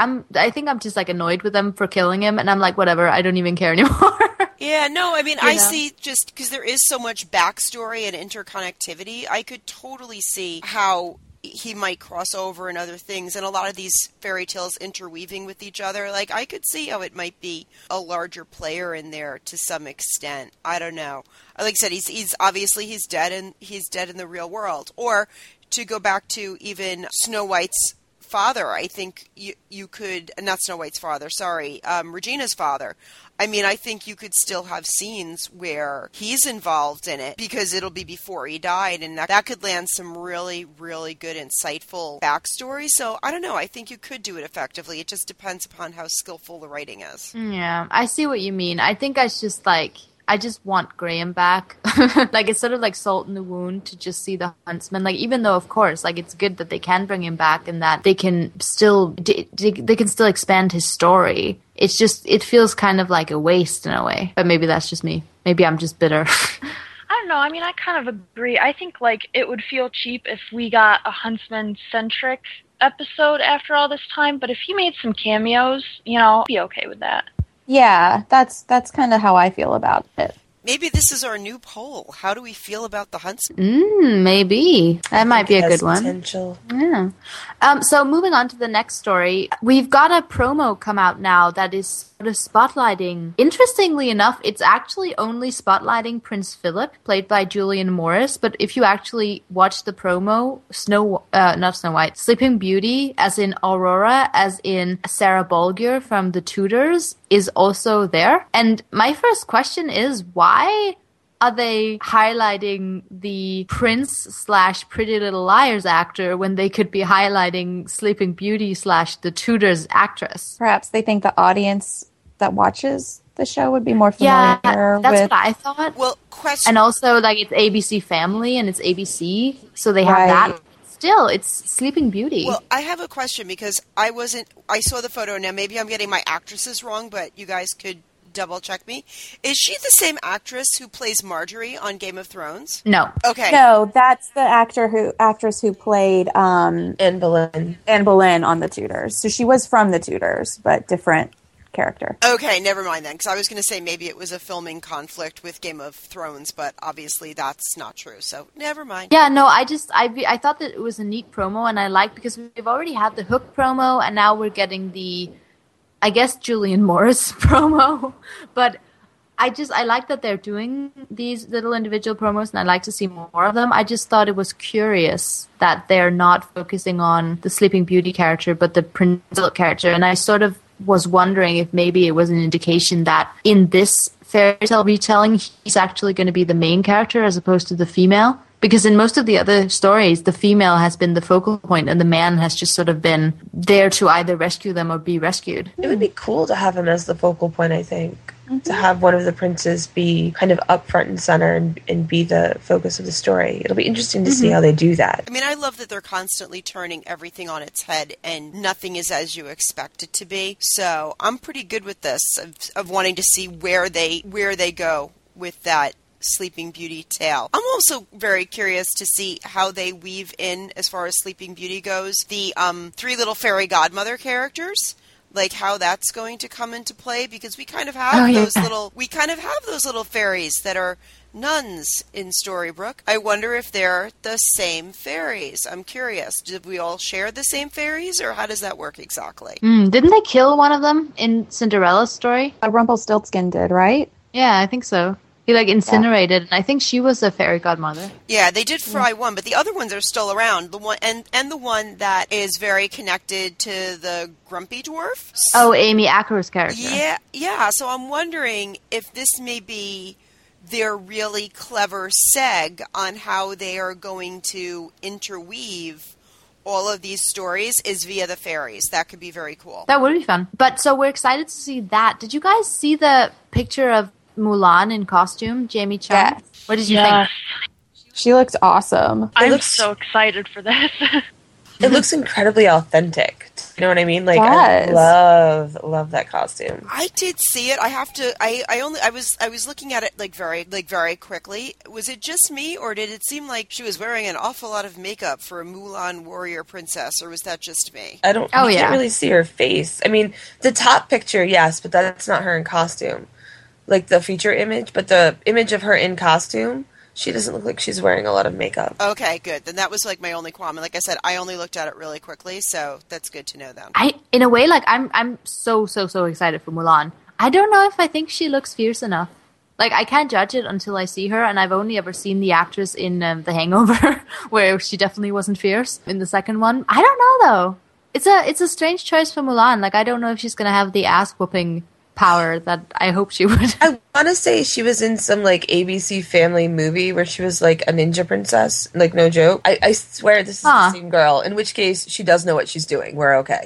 I think I'm just like annoyed with them for killing him, and I'm like, whatever. I don't even care anymore. Yeah, no, I mean, I see, just because there is so much backstory and interconnectivity, I could totally see how he might cross over and other things, and a lot of these fairy tales interweaving with each other. Like, I could see how it might be a larger player in there to some extent. I don't know. Like I said, he's obviously he's dead, and he's dead in the real world. Or to go back to even Snow White's father, I think you could, not Snow White's father, sorry, Regina's father. I mean, I think you could still have scenes where he's involved in it because it'll be before he died, and that could land some really, really good, insightful backstory. So, I don't know. I think you could do it effectively. It just depends upon how skillful the writing is. Yeah, I see what you mean. I think I just want Graham back. Like, it's sort of like salt in the wound to just see the Huntsman. Like, even though, of course, like, it's good that they can bring him back and that they can still expand his story. It's just, it feels kind of like a waste in a way. But maybe that's just me. Maybe I'm just bitter. I don't know. I mean, I kind of agree. I think, like, it would feel cheap if we got a Huntsman-centric episode after all this time. But if he made some cameos, I'd be okay with that. Yeah, that's kind of how I feel about it. Maybe this is our new poll. How do we feel about the Huntsman? Maybe. That might be a good one. Potential. Yeah. So moving on to the next story, we've got a promo come out now that is sort of spotlighting. Interestingly enough, it's actually only spotlighting Prince Philip, played by Julian Morris. But if you actually watch the promo, not Snow White, Sleeping Beauty, as in Aurora, as in Sarah Bulger from The Tudors, is also there. And my first question is, why are they highlighting the Prince/Pretty Little Liars actor when they could be highlighting Sleeping Beauty / the Tudors actress? Perhaps they think the audience that watches the show would be more familiar that's with... what I thought. Well, and also, like, it's ABC Family and it's ABC, so they have that. Still, it's Sleeping Beauty. Well, I have a question because I saw the photo. Now, maybe I'm getting my actresses wrong, but you guys could double check me. Is she the same actress who plays Marjorie on Game of Thrones? No. Okay. No, that's the actress who played Anne Boleyn. Anne Boleyn on The Tudors. So she was from The Tudors, but different character. Okay, never mind then, because I was going to say maybe it was a filming conflict with Game of Thrones, but obviously that's not true, so never mind. Yeah, no, I thought that it was a neat promo, and I liked, because we've already had the Hook promo, and now we're getting the, I guess, Julian Morris promo, but I like that they're doing these little individual promos, and I'd like to see more of them. I just thought it was curious that they're not focusing on the Sleeping Beauty character, but the Prince Philip character, and I sort of was wondering if maybe it was an indication that in this fairy tale retelling, he's actually going to be the main character as opposed to the female. Because in most of the other stories, the female has been the focal point and the man has just sort of been there to either rescue them or be rescued. It would be cool to have him as the focal point, I think. To have one of the princes be kind of up front and center and be the focus of the story. It'll be interesting to see how they do that. I mean, I love that they're constantly turning everything on its head and nothing is as you expect it to be. So I'm pretty good with this, of wanting to see where they go with that Sleeping Beauty tale. I'm also very curious to see how they weave in, as far as Sleeping Beauty goes, the three little fairy godmother characters. Like how that's going to come into play, because we kind of have those little fairies that are nuns in Storybrooke. I wonder if they're the same fairies. I'm curious. Did we all share the same fairies, or how does that work exactly? Didn't they kill one of them in Cinderella's story? Rumpelstiltskin did, right? Yeah, I think so. He incinerated, and I think she was a fairy godmother. Yeah, they did fry one, but the other ones are still around. The one and the one that is very connected to the Grumpy Dwarf. Oh, Amy Acker's character. Yeah. So I'm wondering if this may be their really clever seg on how they are going to interweave all of these stories is via the fairies. That could be very cool. That would be fun. But so we're excited to see that. Did you guys see the picture of Mulan in costume, Jamie Chung? Yes. What did you think? She looks awesome. I'm so excited for this. It looks incredibly authentic. You know what I mean? Like, yes. I love that costume. I did see it. I have to. I was looking at it very quickly. Was it just me, or did it seem like she was wearing an awful lot of makeup for a Mulan warrior princess, or was that just me? You can't really see her face. I mean, the top picture, yes, but that's not her in costume. Like the feature image, but the image of her in costume, she doesn't look like she's wearing a lot of makeup. Okay, good. Then that was like my only qualm. And like I said, I only looked at it really quickly, so that's good to know then. In a way, I'm so excited for Mulan. I don't know if I think she looks fierce enough. Like, I can't judge it until I see her, and I've only ever seen the actress in The Hangover, where she definitely wasn't fierce in the second one. I don't know, though. It's a strange choice for Mulan. Like, I don't know if she's going to have the ass-whooping power that I hope she would. I want to say she was in some ABC Family movie where she was like a ninja princess, like no joke. I swear this is the same girl, in which case she does know what she's doing. We're okay.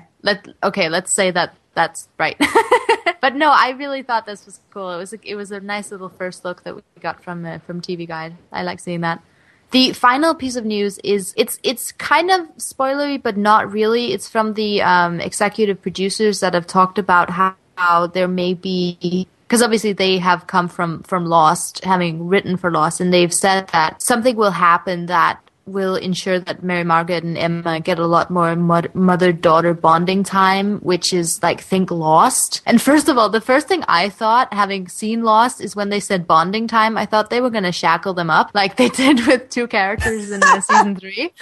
Let's say that's right. But no, I really thought this was cool. It was a nice little first look that we got from TV Guide. I like seeing that. The final piece of news is it's kind of spoilery, but not really. It's from the executive producers that have talked about how there may be, because obviously they have come from Lost, having written for Lost, and they've said that something will happen that will ensure that Mary Margaret and Emma get a lot more mother-daughter bonding time, which is like, think Lost. And first of all, the first thing I thought, having seen Lost, is when they said bonding time, I thought they were going to shackle them up like they did with two characters in season 3.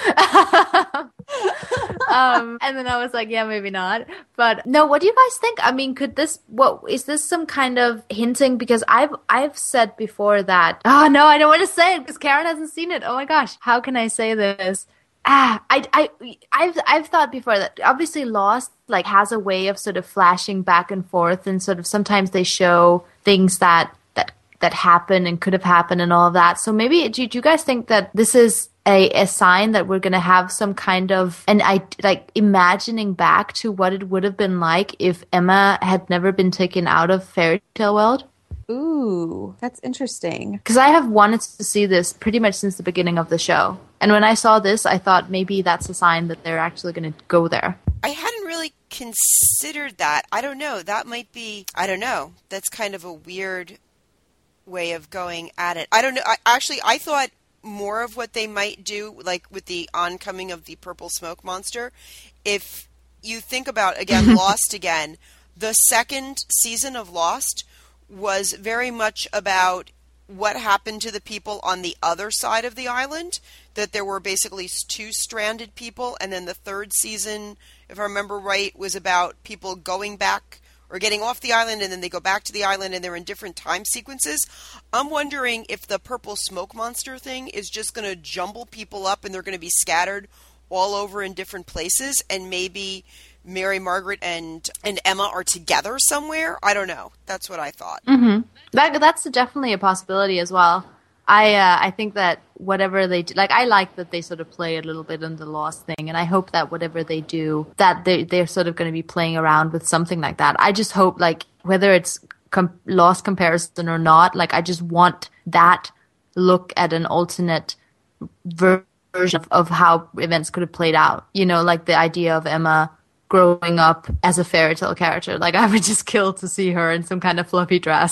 And then I was like, yeah, maybe not. But no, what do you guys think? I mean, is this some kind of hinting? Because I've said before that, oh no, I don't want to say it because Karen hasn't seen it. Oh my gosh, how can I say this? I've thought before that obviously Lost like has a way of sort of flashing back and forth, and sort of sometimes they show things that that happened and could have happened and all of that. So maybe, do you guys think that this is a sign that we're going to have some kind of, imagining back to what it would have been like if Emma had never been taken out of Fairy Tale World? Ooh, that's interesting. Because I have wanted to see this pretty much since the beginning of the show. And when I saw this, I thought maybe that's a sign that they're actually going to go there. I hadn't really considered that. I don't know. That might be, I don't know. That's kind of a weird way of going at it. I don't know. I thought more of what they might do, like with the oncoming of the purple smoke monster. If you think about, again, Lost again, the second season of Lost was very much about what happened to the people on the other side of the island, that there were basically 2 stranded people, and then the third season, if I remember right, was about people going back or getting off the island, and then they go back to the island, and they're in different time sequences. I'm wondering if the purple smoke monster thing is just going to jumble people up, and they're going to be scattered all over in different places, and maybe Mary Margaret and Emma are together somewhere. I don't know. That's what I thought. Mm-hmm. That's definitely a possibility as well. I think that whatever they do, I like that they sort of play a little bit in the Lost thing, and I hope that whatever they do, that they're sort of going to be playing around with something like that. I just hope, whether it's Lost comparison or not, I just want that look at an alternate version of how events could have played out. The idea of Emma growing up as a fairy tale character. I would just kill to see her in some kind of fluffy dress.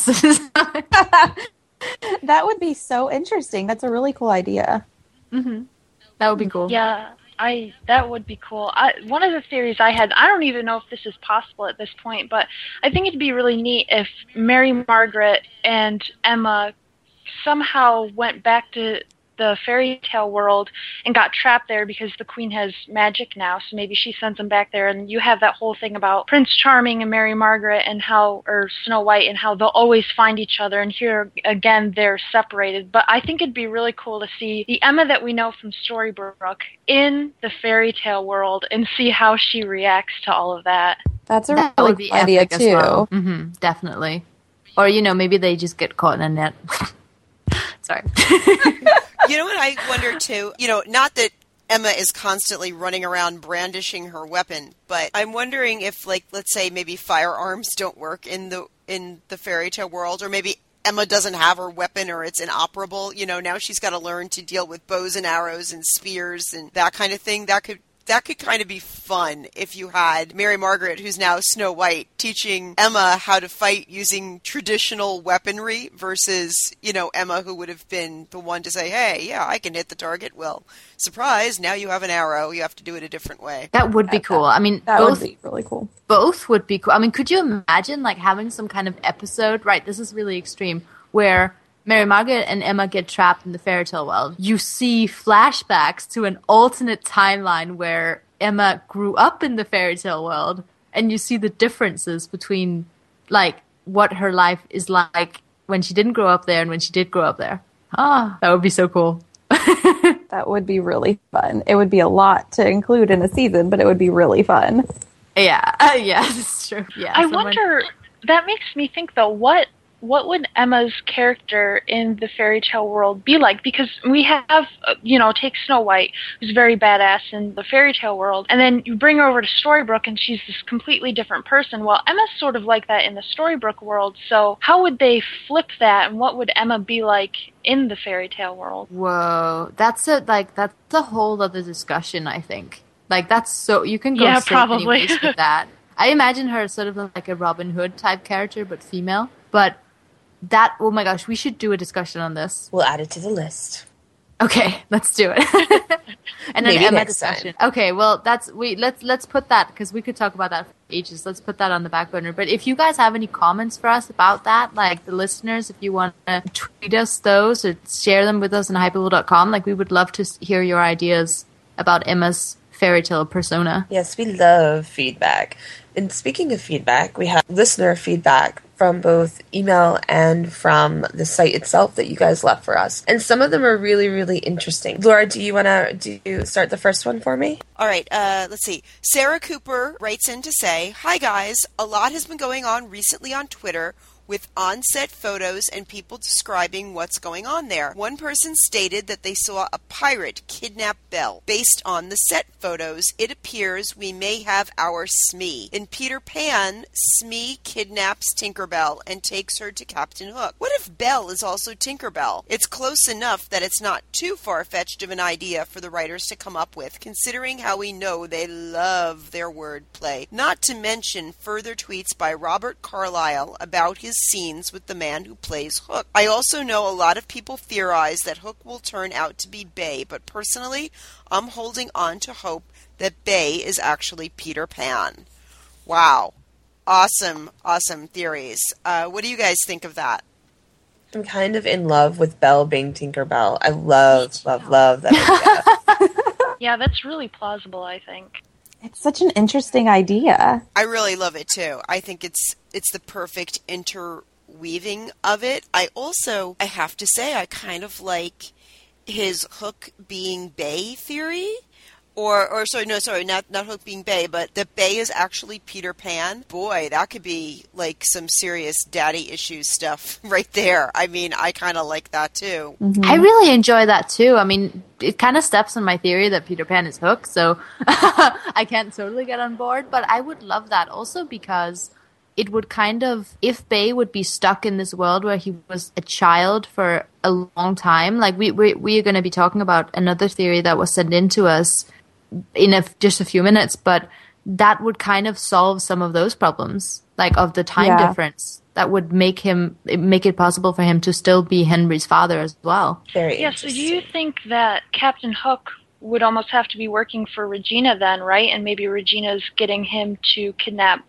That would be so interesting. That's a really cool idea. Mm-hmm. That would be cool. Yeah, that would be cool. One of the theories I had, I don't even know if this is possible at this point, but I think it'd be really neat if Mary Margaret and Emma somehow went back to the fairy tale world and got trapped there because the queen has magic now, so maybe she sends them back there, and you have that whole thing about Prince Charming and Mary Margaret or Snow White, and how they'll always find each other, and here again they're separated. But I think it'd be really cool to see the Emma that we know from Storybrooke in the fairy tale world and see how she reacts to all of that. That's a really cool idea too. Well. Mm-hmm, definitely. Or maybe they just get caught in a net. Sorry. You know what I wonder too? Not that Emma is constantly running around brandishing her weapon, but I'm wondering if, let's say maybe firearms don't work in the fairy tale world, or maybe Emma doesn't have her weapon, or it's inoperable. Now she's got to learn to deal with bows and arrows and spears and that kind of thing. That could kind of be fun if you had Mary Margaret, who's now Snow White, teaching Emma how to fight using traditional weaponry versus, Emma, who would have been the one to say, hey, yeah, I can hit the target. Well, surprise, now you have an arrow. You have to do it a different way. That would be cool. I mean, that would be really cool. Both would be cool. I mean, could you imagine having some kind of episode, right, this is really extreme, where Mary Margaret and Emma get trapped in the fairy tale world. You see flashbacks to an alternate timeline where Emma grew up in the fairy tale world, and you see the differences between, what her life is like when she didn't grow up there and when she did grow up there. That would be so cool. That would be really fun. It would be a lot to include in a season, but it would be really fun. Yeah, yeah, that's true. Yeah, I wonder, that makes me think, though, what would Emma's character in the fairy tale world be like? Because we have, take Snow White, who's very badass in the fairy tale world, and then you bring her over to Storybrooke and she's this completely different person. Well, Emma's sort of like that in the Storybrooke world, so how would they flip that, and what would Emma be like in the fairy tale world? Whoa, that's a whole other discussion, I think. That's so, you can go probably many ways with that. I imagine her sort of like a Robin Hood type character, but female. But oh my gosh, we should do a discussion on this. We'll add it to the list. Okay, let's do it. And then Emma discussion. Okay, well, let's put that, because we could talk about that for ages. Let's put that on the back burner. But if you guys have any comments for us about that, the listeners, if you want to tweet us those or share them with us on hypeable.com, we would love to hear your ideas about Emma's fairy tale persona. Yes, we love feedback. And speaking of feedback, we have listener feedback from both email and from the site itself that you guys left for us. And some of them are really, really interesting. Laura, do you want to start the first one for me? All right, let's see. Sarah Cooper writes in to say, "Hi guys, a lot has been going on recently on Twitter with on-set photos and people describing what's going on there. One person stated that they saw a pirate kidnap Belle. Based on the set photos, it appears we may have our Smee. In Peter Pan, Smee kidnaps Tinkerbell and takes her to Captain Hook. What if Belle is also Tinkerbell? It's close enough that it's not too far-fetched of an idea for the writers to come up with, considering how we know they love their wordplay. Not to mention further tweets by Robert Carlyle about his scenes with the man who plays Hook. I also know a lot of people theorize that Hook will turn out to be Bay, but personally, I'm holding on to hope that Bay is actually Peter Pan. Wow. Awesome theories. What do you guys think of that? I'm kind of in love with Belle being Tinkerbell. I love that idea. Yeah, that's really plausible, I think. It's such an interesting idea. I really love it too. I think it's the perfect interweaving of it. I have to say, I kind of like his Hook being Bay theory. Not Hook being Bay, but that Bay is actually Peter Pan. Boy, that could be like some serious daddy issues stuff right there. I mean, I kind of like that too. Mm-hmm. I really enjoy that too. I mean, it kind of steps on my theory that Peter Pan is Hook, so I can't totally get on board, but I would love that also because it would kind of, if Bay would be stuck in this world where he was a child for a long time, like we are going to be talking about another theory that was sent in to us in just a few minutes, but that would kind of solve some of those problems, like of the time difference. That would make it possible for him to still be Henry's father as well. Very So do you think that Captain Hook would almost have to be working for Regina then, right? And maybe Regina's getting him to kidnap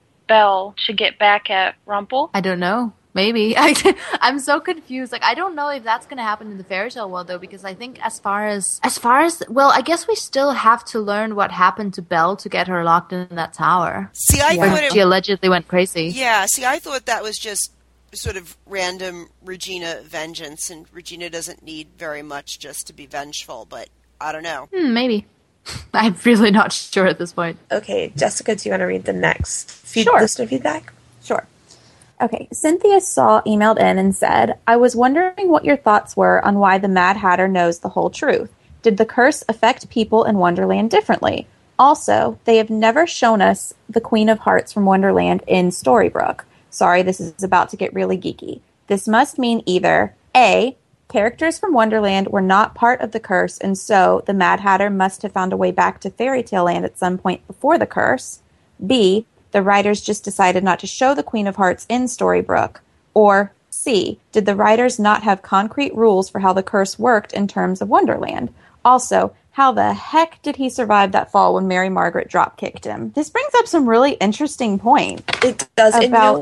Belle to get back at Rumpel? I don't know. Maybe. I'm so confused. Like, I don't know if that's going to happen in the fairy tale world, though, because I think as far as, well, I guess we still have to learn what happened to Belle to get her locked in that tower. See, I thought she allegedly went crazy. Yeah, see, I thought that was just sort of random Regina vengeance, and Regina doesn't need very much just to be vengeful, but I don't know. Maybe. I'm really not sure at this point. Okay, Jessica, do you want to read the next listener feedback? Sure. Okay, Cynthia Saw emailed in and said, I was wondering what your thoughts were on why the Mad Hatter knows the whole truth. Did the curse affect people in Wonderland differently? Also, they have never shown us the Queen of Hearts from Wonderland in Storybrooke. Sorry, this is about to get really geeky. This must mean either A, characters from Wonderland were not part of the curse, and so the Mad Hatter must have found a way back to Fairy Tale Land at some point before the curse. B, the writers just decided not to show the Queen of Hearts in Storybrooke. Or C, did the writers not have concrete rules for how the curse worked in terms of Wonderland? Also, how the heck did he survive that fall when Mary Margaret drop-kicked him? This brings up some really interesting points. It does.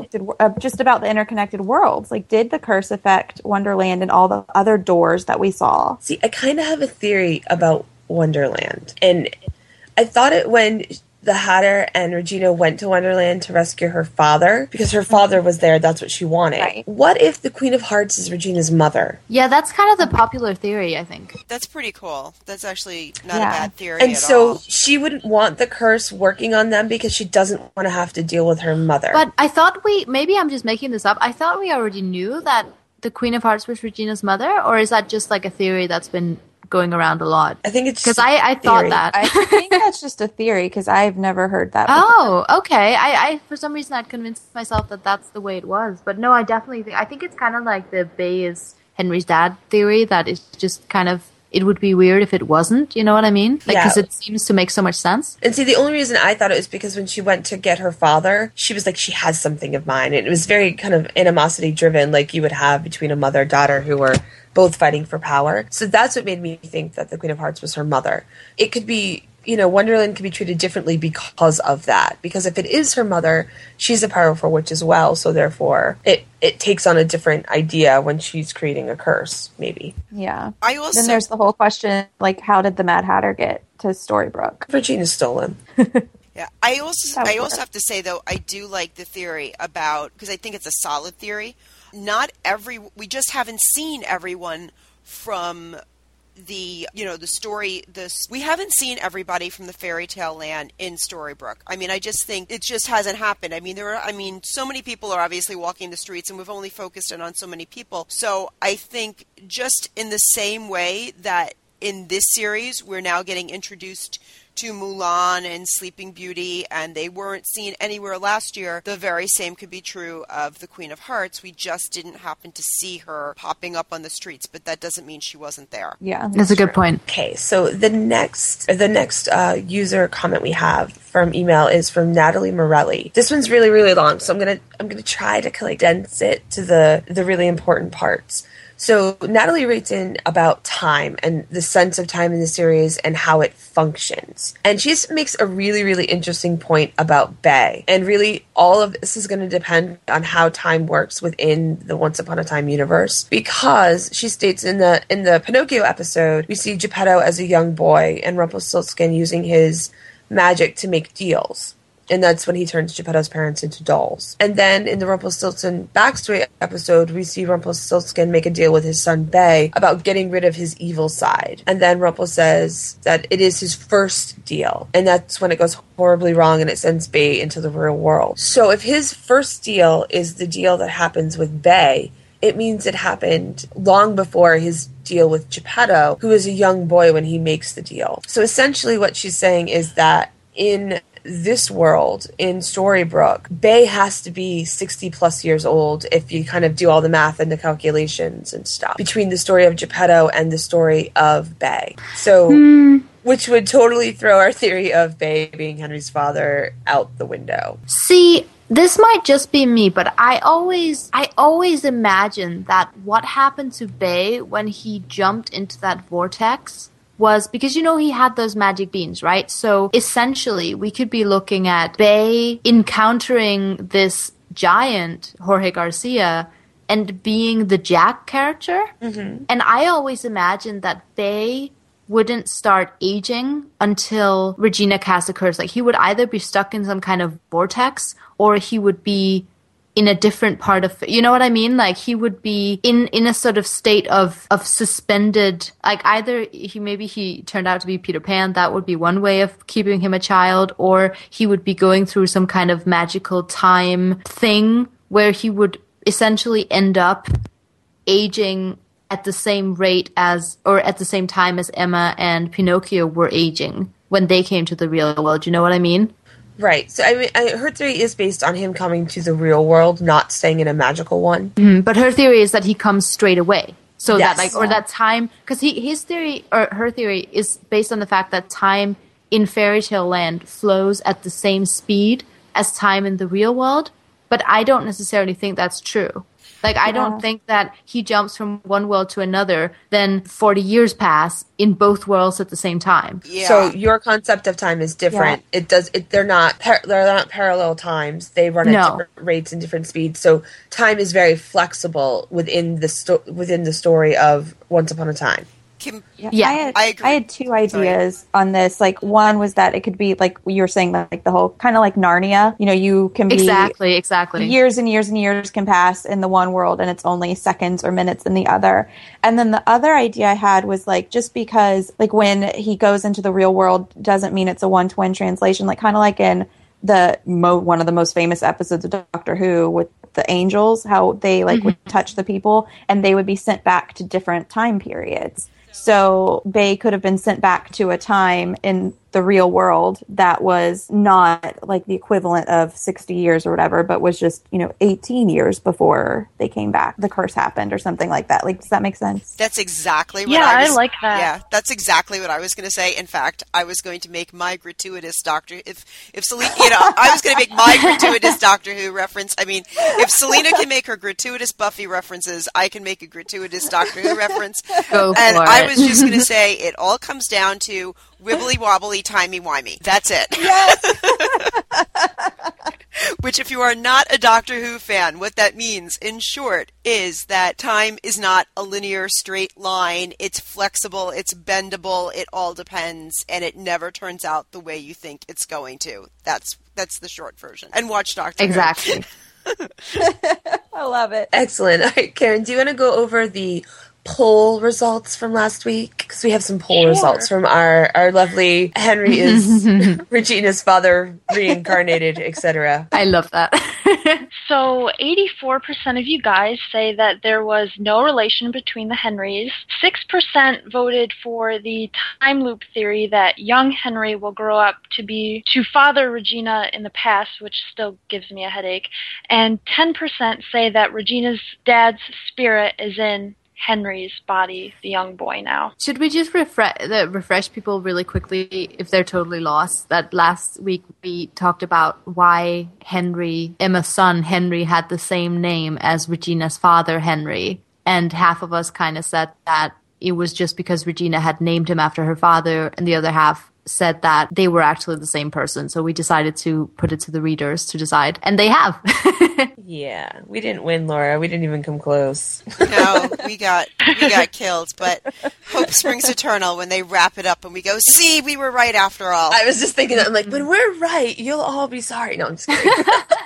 Just about the interconnected worlds. Like, did the curse affect Wonderland and all the other doors that we saw? See, I kind of have a theory about Wonderland. And I thought it when the Hatter and Regina went to Wonderland to rescue her father, because her father was there, that's what she wanted. Right. What if the Queen of Hearts is Regina's mother? Yeah, that's kind of the popular theory, I think. That's pretty cool. That's actually not a bad theory and at so all. she wouldn't want the curse working on them because she doesn't want to have to deal with her mother. But I thought maybe I'm just making this up, I thought we already knew that the Queen of Hearts was Regina's mother, or is that just like a theory that's been going around a lot? I think it's because I thought that. I think that's just a theory because I've never heard that before. Oh, okay. I for some reason I'd convinced myself that that's the way it was, but no, I think it's kind of like the Bay is Henry's dad theory, that it's just kind of, it would be weird if it wasn't, you know what I mean? Like, because it seems to make so much sense. And see, the only reason I thought it was because when she went to get her father, she was like, she has something of mine. And it was very kind of animosity driven, like you would have between a mother and daughter who were both fighting for power. So that's what made me think that the Queen of Hearts was her mother. It could be, Wonderland could be treated differently because of that. Because if it is her mother, she's a powerful witch as well. So therefore, it takes on a different idea when she's creating a curse, maybe. Yeah. Then there's the whole question, like, how did the Mad Hatter get to Storybrooke? Regina's stolen. Yeah, I also have to say, though, I do like the theory about, because I think it's a solid theory, we just haven't seen everyone from the story, we haven't seen everybody from the fairy tale land in Storybrooke. I mean, I just think it just hasn't happened. I mean, so many people are obviously walking the streets, and we've only focused in on so many people. So I think just in the same way that in this series, we're now getting introduced to Mulan and Sleeping Beauty, and they weren't seen anywhere last year. The very same could be true of the Queen of Hearts. We just didn't happen to see her popping up on the streets, but that doesn't mean she wasn't there. Yeah, that's a good point. Okay, so the next user comment we have from email is from Natalie Morelli. This one's really, really long, so I'm gonna try to condense it to the really important parts. So Natalie writes in about time and the sense of time in the series and how it functions. And she makes a really, really interesting point about Bae. And really, all of this is going to depend on how time works within the Once Upon a Time universe. Because she states in the Pinocchio episode, we see Geppetto as a young boy and Rumpelstiltskin using his magic to make deals. And that's when he turns Geppetto's parents into dolls. And then in the Rumpelstiltskin backstory episode, we see Rumpelstiltskin make a deal with his son Bae about getting rid of his evil side. And then Rumpel says that it is his first deal. And that's when it goes horribly wrong and it sends Bae into the real world. So if his first deal is the deal that happens with Bae, it means it happened long before his deal with Geppetto, who is a young boy when he makes the deal. So essentially what she's saying is that in this world, in Storybrooke, Bae has to be 60 plus years old if you kind of do all the math and the calculations and stuff between the story of Geppetto and the story of Bae. So, which would totally throw our theory of Bae being Henry's father out the window. See, this might just be me, but I always imagine that what happened to Bae when he jumped into that vortex was because, he had those magic beans, right? So essentially, we could be looking at Bae encountering this giant, Jorge Garcia, and being the Jack character. Mm-hmm. And I always imagined that Bae wouldn't start aging until Regina cast a curse. Like, he would either be stuck in some kind of vortex, or he would be in a different part of, you know what I mean? Like, he would be in a sort of state of suspended, like either he turned out to be Peter Pan, that would be one way of keeping him a child, or he would be going through some kind of magical time thing where he would essentially end up aging at the same rate as, or at the same time as Emma and Pinocchio were aging when they came to the real world. You know what I mean? Right. So, I mean, her theory is based on him coming to the real world, not staying in a magical one. Mm-hmm. But her theory is that he comes straight away. So yes. That, like, or that time, because his theory, or her theory, is based on the fact that time in fairy tale land flows at the same speed as time in the real world. But I don't necessarily think that's true. Like, I don't think that he jumps from one world to another, then 40 years pass in both worlds at the same time. Yeah. So your concept of time is different. Yeah. They're not parallel times. They run at different rates and different speeds. So time is very flexible within the story of Once Upon a Time. I agree. I had two ideas on this. Like, one was that it could be like you were saying, like the whole kind of like Narnia. You can be exactly. Years and years and years can pass in the one world, and it's only seconds or minutes in the other. And then the other idea I had was like, just because like when he goes into the real world doesn't mean it's a 1-to-1 translation. Like kind of like in one of the most famous episodes of Doctor Who with the angels, how they like would touch the people, and they would be sent back to different time periods. So Bae could have been sent back to a time in the real world that was not like the equivalent of 60 years or whatever, but was just, 18 years before they came back. The curse happened or something like that. Like, does that make sense? That's exactly what I like that. Yeah, that's exactly what I was going to say. In fact, I was going to make my gratuitous Doctor, if Selena, I was going to make my gratuitous Doctor Who reference. I mean, if Selena can make her gratuitous Buffy references, I can make a gratuitous Doctor Who reference. Go for it. I was just going to say it all comes down to wibbly wobbly, timey wimey. That's it. Yes. Which, if you are not a Doctor Who fan, what that means, in short, is that time is not a linear, straight line. It's flexible, it's bendable, it all depends, and it never turns out the way you think it's going to. That's the short version. And watch Doctor Who. Exactly. I love it. Excellent. All right, Karen, do you want to go over the poll results from last week? Because we have some poll results from our lovely Henry is Regina's father reincarnated, etc. I love that. So 84% of you guys say that there was no relation between the Henrys. 6% voted for the time loop theory that young Henry will grow up to father Regina in the past, which still gives me a headache. And 10% say that Regina's dad's spirit is in Henry's body, the young boy now. Should we just refresh people really quickly if they're totally lost? That last week we talked about why Emma's son Henry had the same name as Regina's father Henry, and half of us kind of said that it was just because Regina had named him after her father, and the other half said that they were actually the same person. So we decided to put it to the readers to decide, and they have. Yeah, we didn't win, Laura. We didn't even come close. No, we got killed, but hope springs eternal when they wrap it up and we go, see, we were right after all. I was just thinking that, I'm like, when we're right, you'll all be sorry. No, I'm just kidding.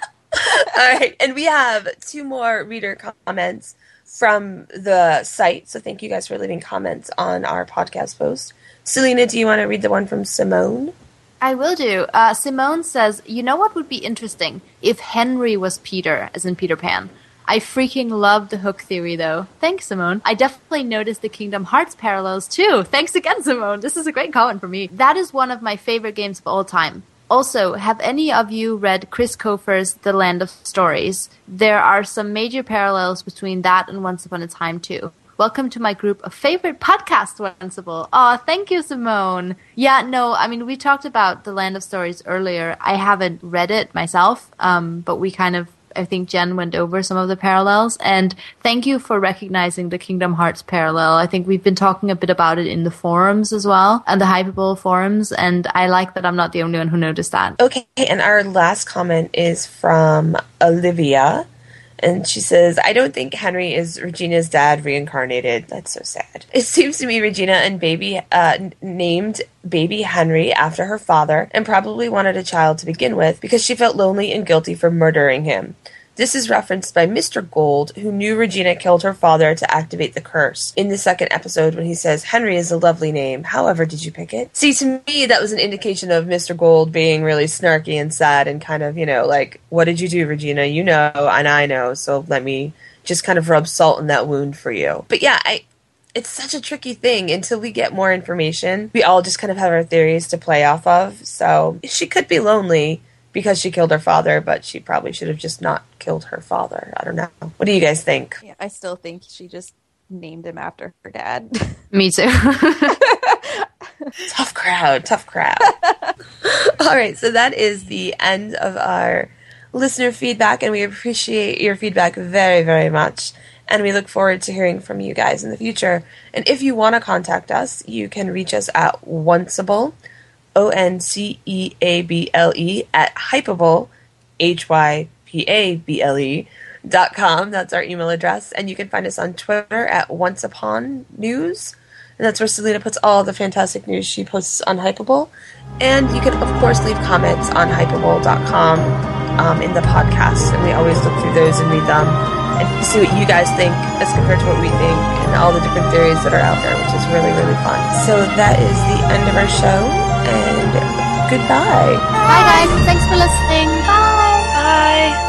All right, and we have 2 more reader comments from the site, so thank you guys for leaving comments on our podcast post. Selena, do you want to read the one from Simone? I will do. Simone says, you know what would be interesting? If Henry was Peter, as in Peter Pan. I freaking love the Hook theory, though. Thanks, Simone. I definitely noticed the Kingdom Hearts parallels, too. Thanks again, Simone. This is a great comment for me. That is one of my favorite games of all time. Also, have any of you read Chris Colfer's The Land of Stories? There are some major parallels between that and Once Upon a Time, too. Welcome to my group of favorite podcasts, Onceable. Oh, thank you, Simone. Yeah, no, I mean, we talked about The Land of Stories earlier. I haven't read it myself, but we kind of, I think Jen went over some of the parallels. And thank you for recognizing the Kingdom Hearts parallel. I think we've been talking a bit about it in the forums as well, and the Hypable forums, and I like that I'm not the only one who noticed that. Okay, and our last comment is from Olivia. And she says, I don't think Henry is Regina's dad reincarnated. That's so sad. It seems to me Regina and named baby Henry after her father and probably wanted a child to begin with because she felt lonely and guilty for murdering him. This is referenced by Mr. Gold, who knew Regina killed her father to activate the curse in the second episode when he says, Henry is a lovely name. However, did you pick it? See, to me, that was an indication of Mr. Gold being really snarky and sad and kind of, like, what did you do, Regina? You know, and I know, so let me just kind of rub salt in that wound for you. But yeah, it's such a tricky thing. Until we get more information, we all just kind of have our theories to play off of. So she could be lonely because she killed her father, but she probably should have just not killed her father. I don't know. What do you guys think? Yeah, I still think she just named him after her dad. Me too. Tough crowd. All right, so that is the end of our listener feedback, and we appreciate your feedback very, very much. And we look forward to hearing from you guys in the future. And if you want to contact us, you can reach us at Onceable, ONCEABLE at Hypable, HYPABLE.com. That's our email address. And you can find us on Twitter at OnceUponNews. And that's where Selena puts all the fantastic news she posts on Hypable. And you can, of course, leave comments on Hypable.com in the podcast. And we always look through those and read them and see what you guys think as compared to what we think and all the different theories that are out there, which is really, really fun. So that is the end of our show. And goodbye. Bye, guys. Thanks for listening. Bye. Bye.